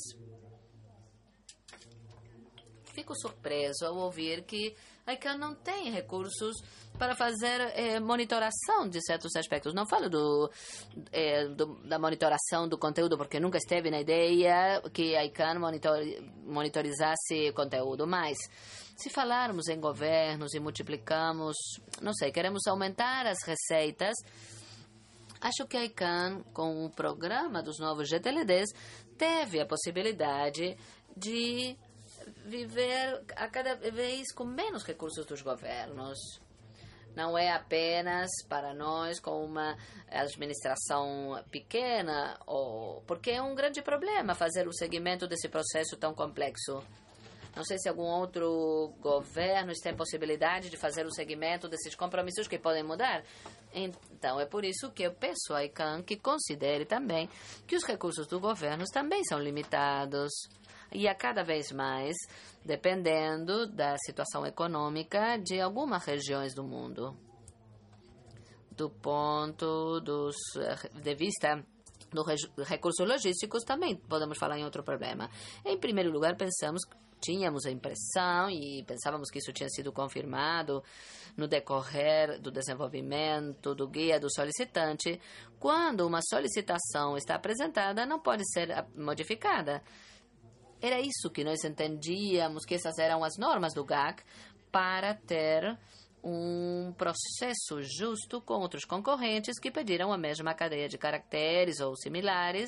fico surpreso ao ouvir que a ICANN não tem recursos para fazer eh, monitoração de certos aspectos. Não falo do, eh, do, da monitoração do conteúdo, porque nunca esteve na ideia que a ICANN monitor, monitorizasse conteúdo, mas se falarmos em governos e multiplicamos, não sei, queremos aumentar as receitas, acho que a ICANN, com o programa dos novos G T L Ds, teve a possibilidade de viver a cada vez com menos recursos dos governos. Não é apenas para nós com uma administração pequena, ou porque é um grande problema fazer o seguimento desse processo tão complexo. Não sei se algum outro governo tem possibilidade de fazer o seguimento desses compromissos que podem mudar. Então, é por isso que eu peço à ICANN que considere também que os recursos do governo também são limitados. E a cada vez mais, dependendo da situação econômica de algumas regiões do mundo. Do ponto dos, de vista dos recursos logísticos, também podemos falar em outro problema. Em primeiro lugar, pensamos, tínhamos a impressão e pensávamos que isso tinha sido confirmado no decorrer do desenvolvimento do guia do solicitante, quando uma solicitação está apresentada, não pode ser modificada. Era isso que nós entendíamos, que essas eram as normas do G A C para ter um processo justo com outros concorrentes que pediram a mesma cadeia de caracteres ou similares.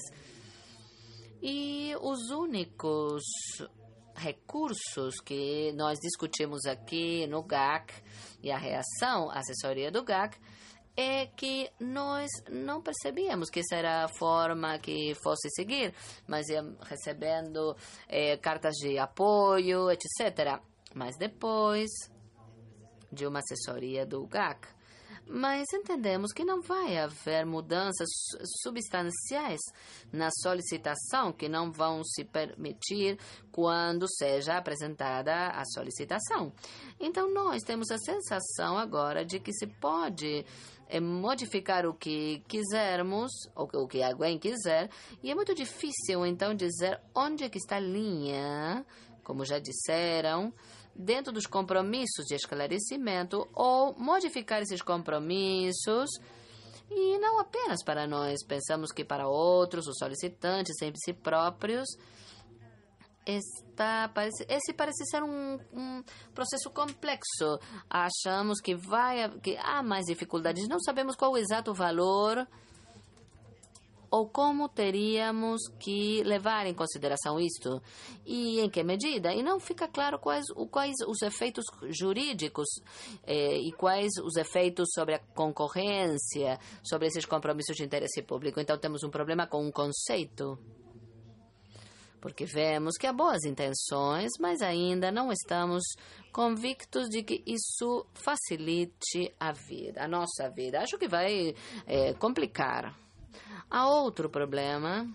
E os únicos recursos que nós discutimos aqui no G A C e a reação à assessoria do G A C é que nós não percebíamos que essa era a forma que fosse seguir, mas ia recebendo eh, cartas de apoio, etcétera. Mas depois de uma assessoria do G A C, Mas entendemos que não vai haver mudanças substanciais na solicitação que não vão se permitir quando seja apresentada a solicitação. Então, nós temos a sensação agora de que se pode é, modificar o que quisermos, ou o que alguém quiser, e é muito difícil, então, dizer onde é que está a linha, como já disseram, dentro dos compromissos de esclarecimento ou modificar esses compromissos. E não apenas para nós, pensamos que para outros, os solicitantes, sempre si próprios, está, parece, esse parece ser um, um processo complexo. Achamos que, vai, que há mais dificuldades, não sabemos qual o exato valor ou como teríamos que levar em consideração isto e em que medida. E não fica claro quais, quais os efeitos jurídicos eh, e quais os efeitos sobre a concorrência, sobre esses compromissos de interesse público. Então, temos um problema com um conceito, porque vemos que há boas intenções, mas ainda não estamos convictos de que isso facilite a vida, a nossa vida. Acho que vai eh, complicar. Há outro problema.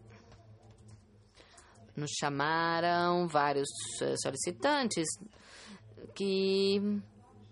Nos chamaram vários solicitantes que,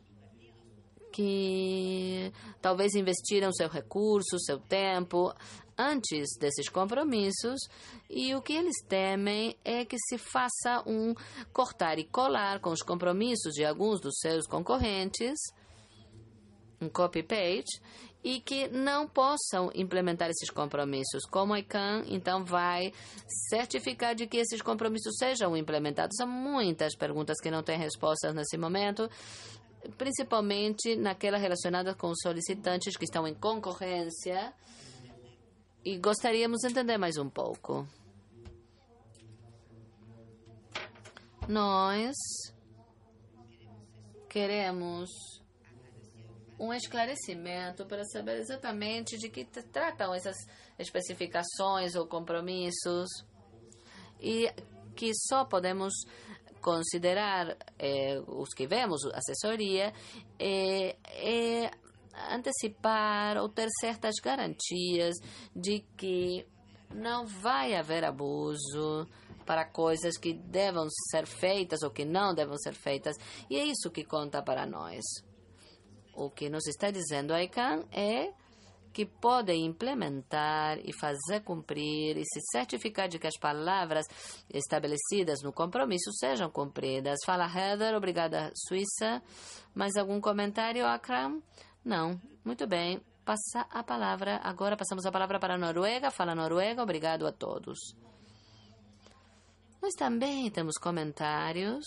que talvez investiram seu recurso, seu tempo antes desses compromissos, e o que eles temem é que se faça um cortar e colar com os compromissos de alguns dos seus concorrentes, um copy-paste, e que não possam implementar esses compromissos. Como a ICANN, então, vai certificar de que esses compromissos sejam implementados? Há muitas perguntas que não têm respostas nesse momento, principalmente naquela relacionada com os solicitantes que estão em concorrência, e gostaríamos de entender mais um pouco. Nós queremos um esclarecimento para saber exatamente de que tratam essas especificações ou compromissos, e que só podemos considerar eh, os que vemos assessoria eh, eh, antecipar ou ter certas garantias de que não vai haver abuso para coisas que devam ser feitas ou que não devam ser feitas, e é isso que conta para nós. O que nos está dizendo a ICANN é que podem implementar e fazer cumprir e se certificar de que as palavras estabelecidas no compromisso sejam cumpridas. Fala Heather, obrigada Suíça. Mais algum comentário, Akram? Não. Muito bem. Passa a palavra. Agora passamos a palavra para a Noruega. Fala Noruega, obrigado a todos. Nós também temos comentários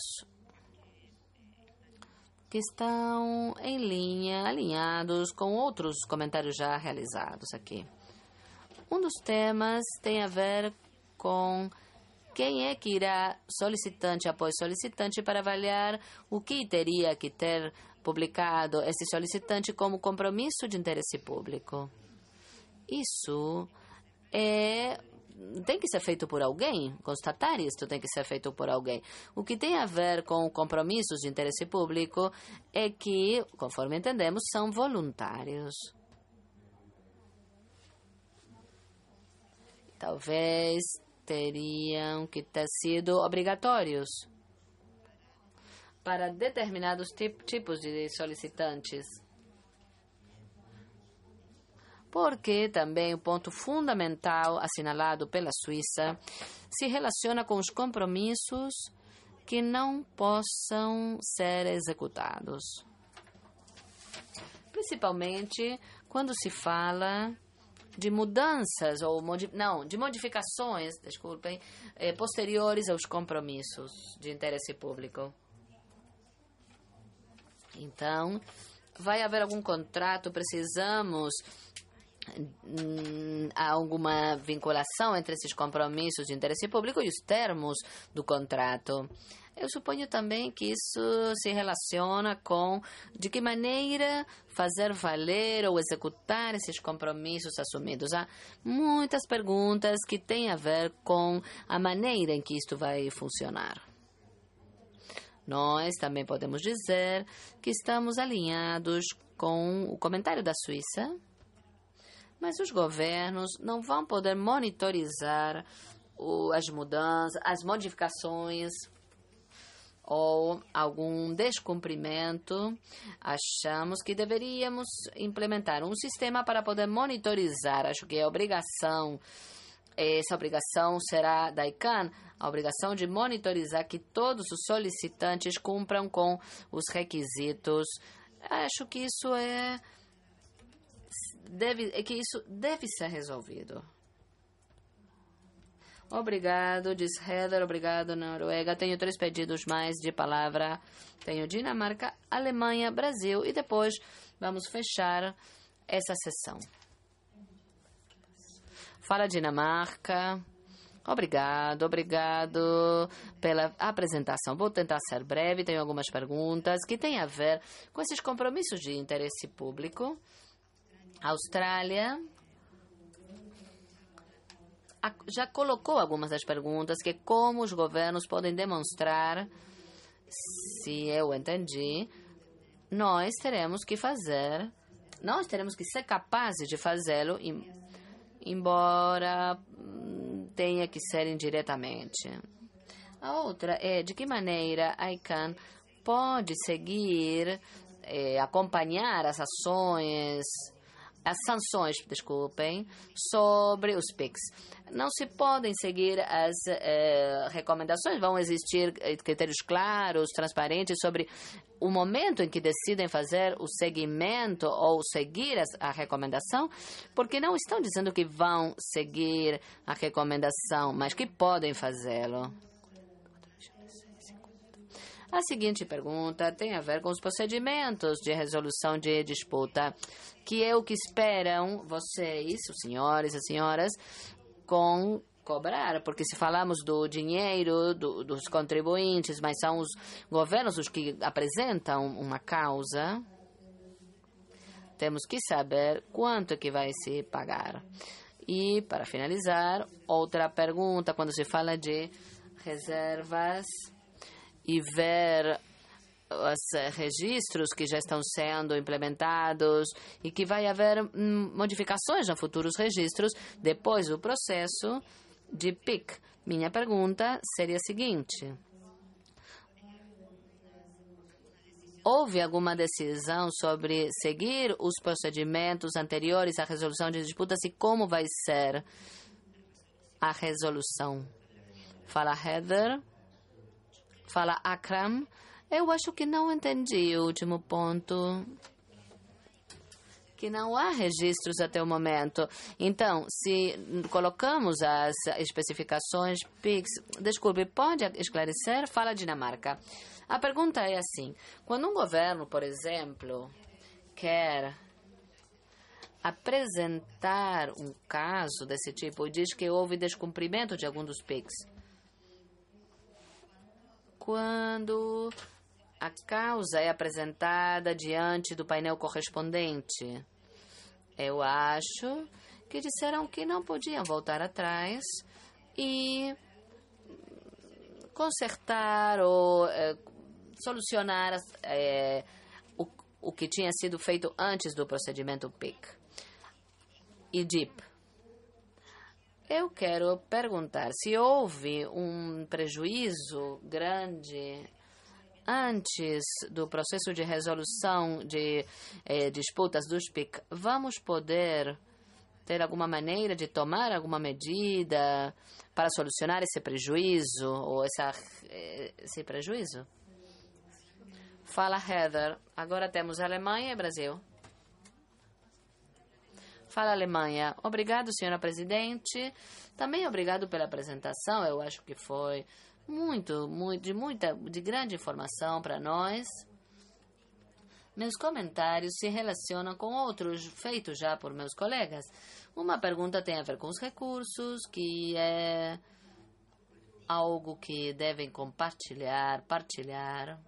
que estão em linha, alinhados com outros comentários já realizados aqui. Um dos temas tem a ver com quem é que irá, solicitante após solicitante, para avaliar o que teria que ter publicado esse solicitante como compromisso de interesse público. Isso é... tem que ser feito por alguém, constatar isso tem que ser feito por alguém. O que tem a ver com compromissos de interesse público é que, conforme entendemos, são voluntários. Talvez teriam que ter sido obrigatórios para determinados tip, tipos de solicitantes. Porque também o ponto fundamental assinalado pela Suíça se relaciona com os compromissos que não possam ser executados. Principalmente quando se fala de mudanças, ou modi- não, de modificações, desculpem, eh, posteriores aos compromissos de interesse público. Então, vai haver algum contrato, precisamos... há alguma vinculação entre esses compromissos de interesse público e os termos do contrato. Eu suponho também que isso se relaciona com de que maneira fazer valer ou executar esses compromissos assumidos. Há muitas perguntas que têm a ver com a maneira em que isto vai funcionar. Nós também podemos dizer que estamos alinhados com o comentário da Suíça, mas os governos não vão poder monitorizar o, as mudanças, as modificações ou algum descumprimento. Achamos que deveríamos implementar um sistema para poder monitorizar. Acho que a obrigação, essa obrigação será da I C A N, a obrigação de monitorizar que todos os solicitantes cumpram com os requisitos. Acho que isso é, deve, que isso deve ser resolvido. Obrigado, diz Heather. Obrigado, Noruega. Tenho três pedidos mais de palavra. Tenho Dinamarca, Alemanha, Brasil e depois vamos fechar essa sessão. Fala, Dinamarca. Obrigado, obrigado pela apresentação. Vou tentar ser breve. Tenho algumas perguntas que têm a ver com esses compromissos de interesse público. Austrália já colocou algumas das perguntas, que como os governos podem demonstrar, se eu entendi, nós teremos que fazer, nós teremos que ser capazes de fazê-lo, embora tenha que ser indiretamente. A outra é de que maneira a I C A N pode seguir, eh, acompanhar as ações, as sanções, desculpem, sobre os P I Cs. Não se podem seguir as eh, recomendações, vão existir critérios claros, transparentes sobre o momento em que decidem fazer o seguimento ou seguir a recomendação, porque não estão dizendo que vão seguir a recomendação, mas que podem fazê-lo. A seguinte pergunta tem a ver com os procedimentos de resolução de disputa, que é o que esperam vocês, os senhores e as senhoras, com cobrar, porque se falamos do dinheiro do, dos contribuintes, mas são os governos os que apresentam uma causa, temos que saber quanto é que vai se pagar. E, para finalizar, outra pergunta, quando se fala de reservas e ver os registros que já estão sendo implementados e que vai haver hum, modificações nos futuros registros depois do processo de P I C. Minha pergunta seria a seguinte: houve alguma decisão sobre seguir os procedimentos anteriores à resolução de disputas e como vai ser a resolução? Fala Heather. Fala Akram. Eu acho que não entendi o último ponto. Que não há registros até o momento. Então, se colocamos as especificações P I C, desculpe, pode esclarecer? Fala Dinamarca. A pergunta é assim: quando um governo, por exemplo, quer apresentar um caso desse tipo e diz que houve descumprimento de algum dos P I Cs, quando a causa é apresentada diante do painel correspondente, eu acho que disseram que não podiam voltar atrás e consertar ou é, solucionar é, o, o que tinha sido feito antes do procedimento P I C e D I P. Eu quero perguntar se houve um prejuízo grande antes do processo de resolução de eh, disputas dos P I C. Vamos poder ter alguma maneira de tomar alguma medida para solucionar esse prejuízo ou essa, esse prejuízo? Fala Heather. Agora temos Alemanha e Brasil. Fala Alemanha. Obrigado, senhora presidente. Também obrigado pela apresentação. Eu acho que foi muito, muito, de muita, de grande informação para nós. Meus comentários se relacionam com outros feitos já por meus colegas. Uma pergunta tem a ver com os recursos, que é algo que devem compartilhar, partilhar.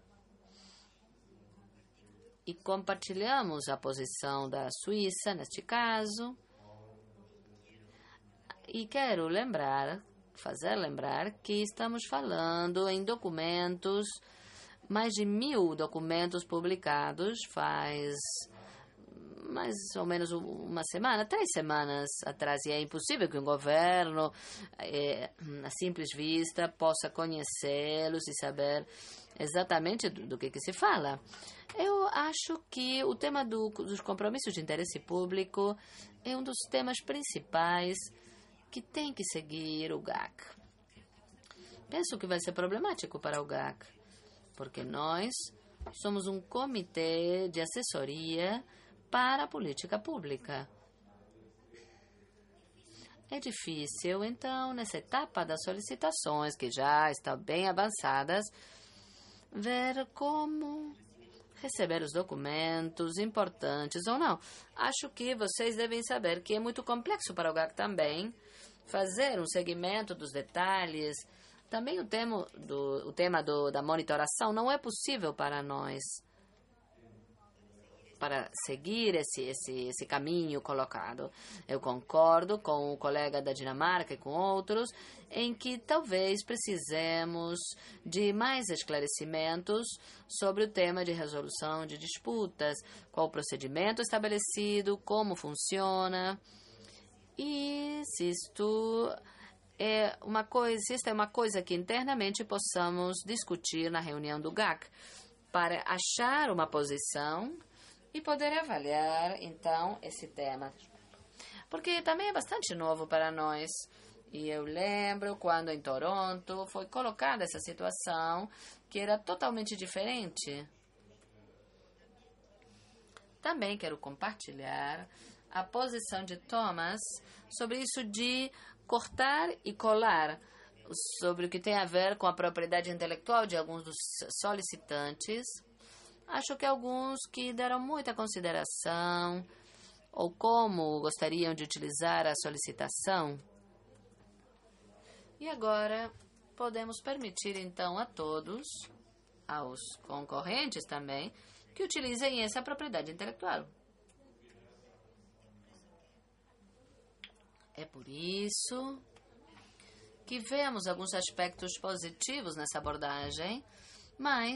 E compartilhamos a posição da Suíça, neste caso. E quero lembrar, fazer lembrar, que estamos falando em documentos mais de mil documentos publicados faz mais ou menos uma semana, três semanas atrás. E é impossível que um governo, é, a simples vista, possa conhecê-los e saber exatamente do, do que, que se fala. Eu acho que o tema do, dos compromissos de interesse público é um dos temas principais que tem que seguir o G A C. Penso que vai ser problemático para o G A C, porque nós somos um comitê de assessoria para a política pública. É difícil, então, nessa etapa das solicitações, que já estão bem avançadas, ver como receber os documentos importantes ou não. Acho que vocês devem saber que é muito complexo para o G A C também fazer um segmento dos detalhes. Também o tema, do, o tema do, da monitoração não é possível para nós, para seguir esse, esse, esse caminho colocado. Eu concordo com o colega da Dinamarca e com outros, em que talvez precisemos de mais esclarecimentos sobre o tema de resolução de disputas, qual o procedimento estabelecido, como funciona, e se isto é uma coisa, se isto é uma coisa que internamente possamos discutir na reunião do G A C, para achar uma posição e poder avaliar, então, esse tema. Porque também é bastante novo para nós. E eu lembro quando em Toronto foi colocada essa situação que era totalmente diferente. Também quero compartilhar a posição de Thomas sobre isso de cortar e colar, sobre o que tem a ver com a propriedade intelectual de alguns dos solicitantes. Acho que alguns que deram muita consideração ou como gostariam de utilizar a solicitação. E agora podemos permitir então a todos, aos concorrentes também, que utilizem essa propriedade intelectual. É por isso que vemos alguns aspectos positivos nessa abordagem, mas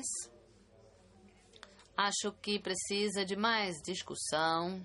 acho que precisa de mais discussão,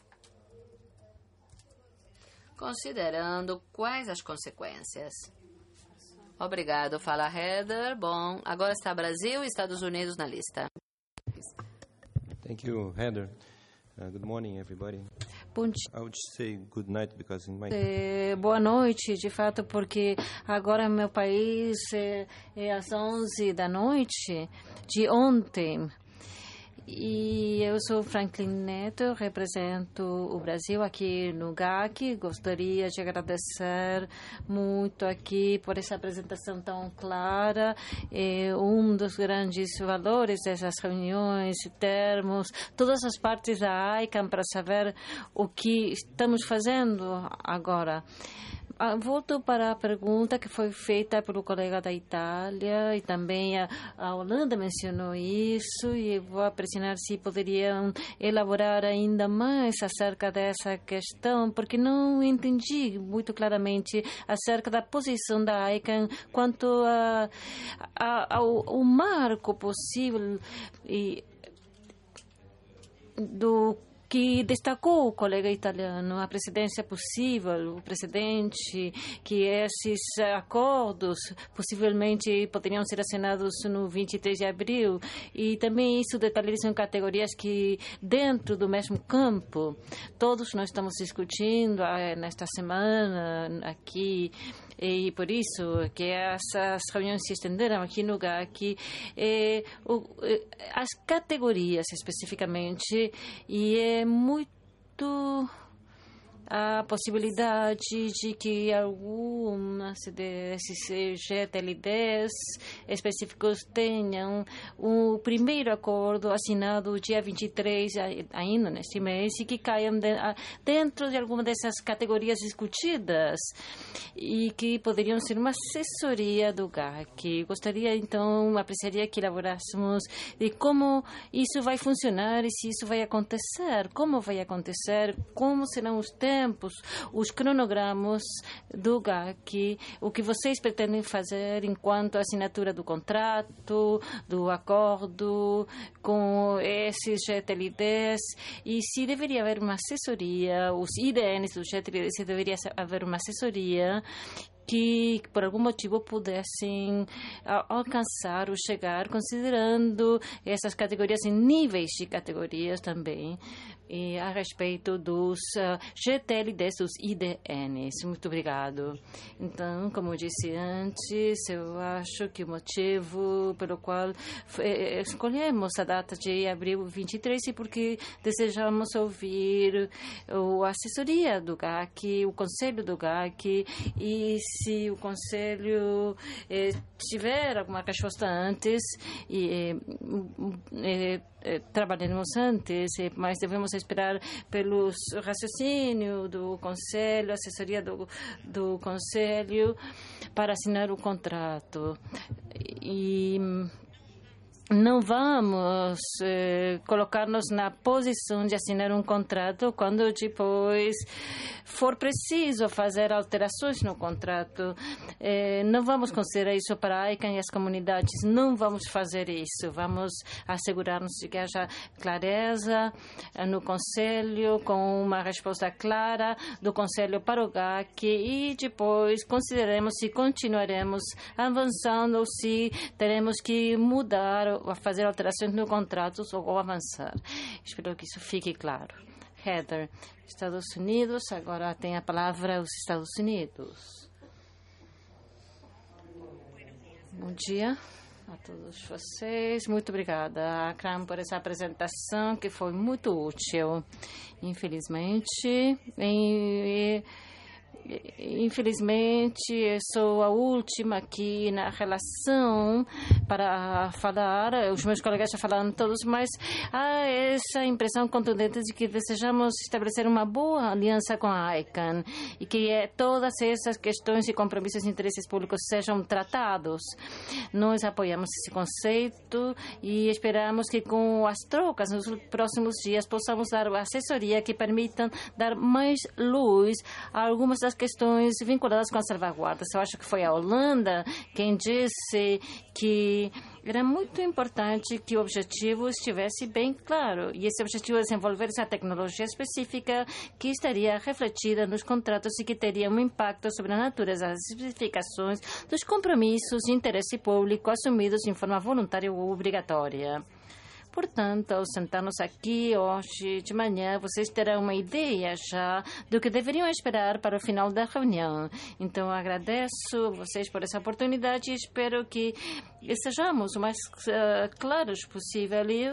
considerando quais as consequências. Obrigado, fala Heather. Bom, agora está Brasil e Estados Unidos na lista. Thank you, Heather. Uh, good morning, everybody. Bom dia. I would say good night because in my É, boa noite, de fato, porque agora meu país é, é às onze da noite de ontem. E eu sou Franklin Neto, represento o Brasil aqui no G A C. Gostaria de agradecer muito aqui por essa apresentação tão clara. É um dos grandes valores dessas reuniões, termos todas as partes da I C A M para saber o que estamos fazendo agora. Volto para a pergunta que foi feita pelo colega da Itália e também a, a Holanda mencionou isso e vou pressionar se poderiam elaborar ainda mais acerca dessa questão, porque não entendi muito claramente acerca da posição da I C A M quanto a, a, ao, ao marco possível e do que destacou o colega italiano, a presidência possível, o presidente, que esses acordos possivelmente poderiam ser assinados no vinte e três de abril, e também isso detalhariza em categorias que dentro do mesmo campo, todos nós estamos discutindo ah, nesta semana aqui, e por isso que essas reuniões se estenderam aqui no G A C, eh, o, eh, as categorias especificamente, e é muito a possibilidade de que algumas desses G T L Ds específicos tenham o primeiro acordo assinado dia vinte e três, ainda neste mês, e que caiam de, dentro de alguma dessas categorias discutidas e que poderiam ser uma assessoria do G A C. Gostaria, então, apreciaria que elaborássemos de como isso vai funcionar e se isso vai acontecer, como vai acontecer, como serão os temas, tempos, os cronogramas do G A C, o que vocês pretendem fazer enquanto assinatura do contrato, do acordo com esses G T L Ds, e se deveria haver uma assessoria, os I D Ns do G T L D, se deveria haver uma assessoria que, por algum motivo, pudessem alcançar ou chegar, considerando essas categorias em níveis de categorias também, e a respeito dos uh, G T L Ds, dos I D Ns. Muito obrigado. Então, como eu disse antes, eu acho que o motivo pelo qual eh, escolhemos a data de abril vinte e três é porque desejamos ouvir a assessoria do G A C, o conselho do G A C, e se o conselho eh, tiver alguma resposta antes, e eh, eh, trabalharemos antes, mas devemos esperar pelos raciocínio do conselho, assessoria do, do conselho para assinar o contrato. E não vamos eh, colocar-nos na posição de assinar um contrato quando depois for preciso fazer alterações no contrato. Eh, não vamos considerar isso para a ICANN e as comunidades. Não vamos fazer isso. Vamos assegurar-nos de que haja clareza no Conselho, com uma resposta clara do Conselho para o G A C, e depois consideraremos se continuaremos avançando ou se teremos que mudar a fazer alterações no contrato ou avançar. Espero que isso fique claro. Heather, Estados Unidos, agora tem a palavra os Estados Unidos. Bom dia a todos vocês. Muito obrigada, Akram, por essa apresentação que foi muito útil. Infelizmente, em... Infelizmente, sou a última aqui na relação para falar. Os meus colegas já falaram todos, mas há essa impressão contundente de que desejamos estabelecer uma boa aliança com a ICANN e que é, todas essas questões e compromissos de interesses públicos sejam tratados. Nós apoiamos esse conceito e esperamos que com as trocas nos próximos dias possamos dar assessoria que permitam dar mais luz a algumas das questões vinculadas com as salvaguardas. Eu acho que foi a Holanda quem disse que era muito importante que o objetivo estivesse bem claro, e esse objetivo é desenvolver essa tecnologia específica que estaria refletida nos contratos e que teria um impacto sobre a natureza das especificações dos compromissos de interesse público assumidos em forma voluntária ou obrigatória. Portanto, ao sentar-nos aqui hoje de manhã, vocês terão uma ideia já do que deveriam esperar para o final da reunião. Então, agradeço vocês por essa oportunidade e espero que sejamos o mais uh, claros possível. E eu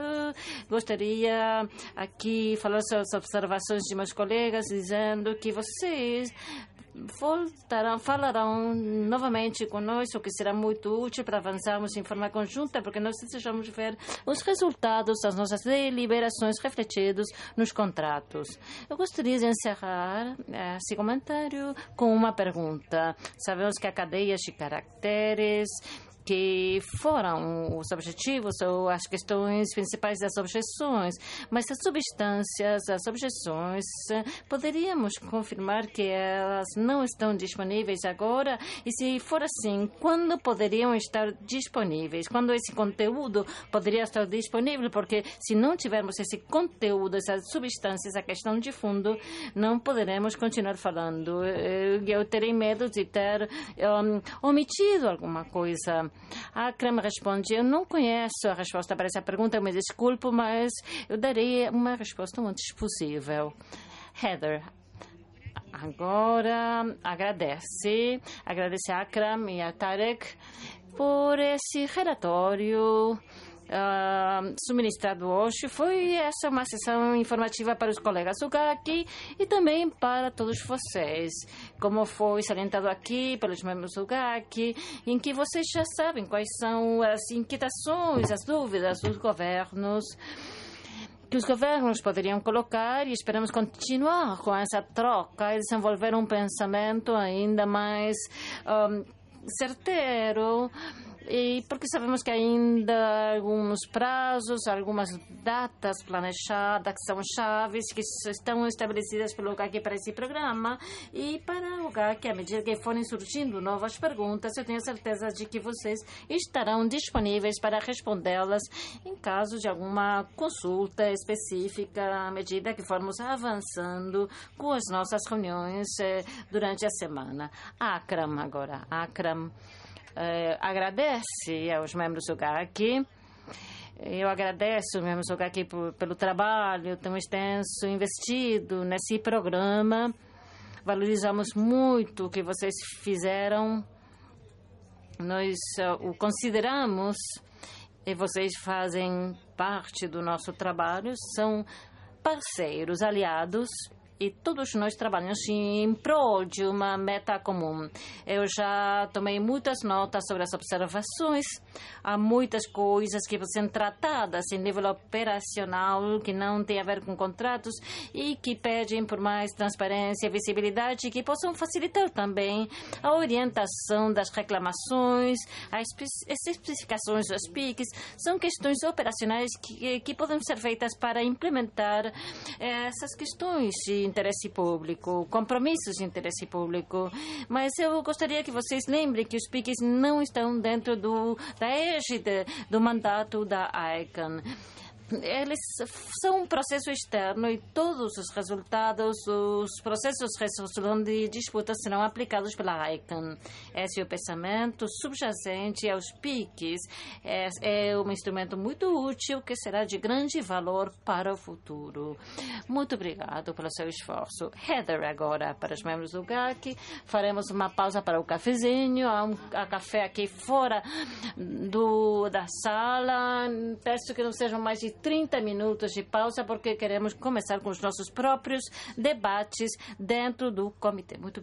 gostaria aqui falar sobre as observações de meus colegas, dizendo que vocês voltarão, falarão novamente conosco, o que será muito útil para avançarmos em forma conjunta, porque nós desejamos ver os resultados das nossas deliberações refletidos nos contratos. Eu gostaria de encerrar esse comentário com uma pergunta. Sabemos que a cadeia de caracteres que foram os objetivos ou as questões principais das objeções, mas as substâncias, as objeções, poderíamos confirmar que elas não estão disponíveis agora? E se for assim, quando poderiam estar disponíveis? Quando esse conteúdo poderia estar disponível? Porque se não tivermos esse conteúdo, essas substâncias, a questão de fundo, não poderemos continuar falando. Eu terei medo de ter um, omitido alguma coisa. A Akram responde: eu não conheço a resposta para essa pergunta, eu me desculpo, mas eu darei uma resposta o antes possível. Heather, agora agradece, agradece a Akram e a Tarek por esse relatório Uh, suministrado hoje. Foi essa uma sessão informativa para os colegas do G A C e também para todos vocês, como foi salientado aqui pelos membros do G A C, em que vocês já sabem quais são as inquietações, as dúvidas dos governos que os governos poderiam colocar, e esperamos continuar com essa troca e desenvolver um pensamento ainda mais um, certeiro E porque sabemos que ainda alguns prazos, algumas datas planejadas que são chaves, que estão estabelecidas pelo G A C para esse programa. E para o G A C, à medida que forem surgindo novas perguntas, eu tenho certeza de que vocês estarão disponíveis para respondê-las em caso de alguma consulta específica, à medida que formos avançando com as nossas reuniões eh, durante a semana. Akram agora. Akram eh, agradece aos membros do G A C. Eu agradeço aos membros do G A C por, pelo trabalho tão extenso investido nesse programa. Valorizamos muito o que vocês fizeram. Nós uh, o consideramos e vocês fazem parte do nosso trabalho. São parceiros, aliados. E todos nós trabalhamos em prol de uma meta comum. Eu já tomei muitas notas sobre as observações. Há muitas coisas que são tratadas em nível operacional que não tem a ver com contratos e que pedem por mais transparência e visibilidade, que possam facilitar também a orientação das reclamações, as especificações das P I Cs. São questões operacionais que, que podem ser feitas para implementar essas questões de interesse público, compromissos de interesse público. Mas eu gostaria que vocês lembrem que os P I Cs não estão dentro do, da égide do mandato da I C A N. Eles são um processo externo e todos os resultados, os processos de resolução de disputas serão aplicados pela I C A N. Esse é o pensamento subjacente aos P I Cs. É, é um instrumento muito útil que será de grande valor para o futuro. Muito obrigado pelo seu esforço. Heather, agora, para os membros do G A C. Faremos uma pausa para o cafezinho. Há um há café aqui fora do, da sala. Peço que não sejam mais de trinta minutos de pausa, porque queremos começar com os nossos próprios debates dentro do comitê. Muito obrigada.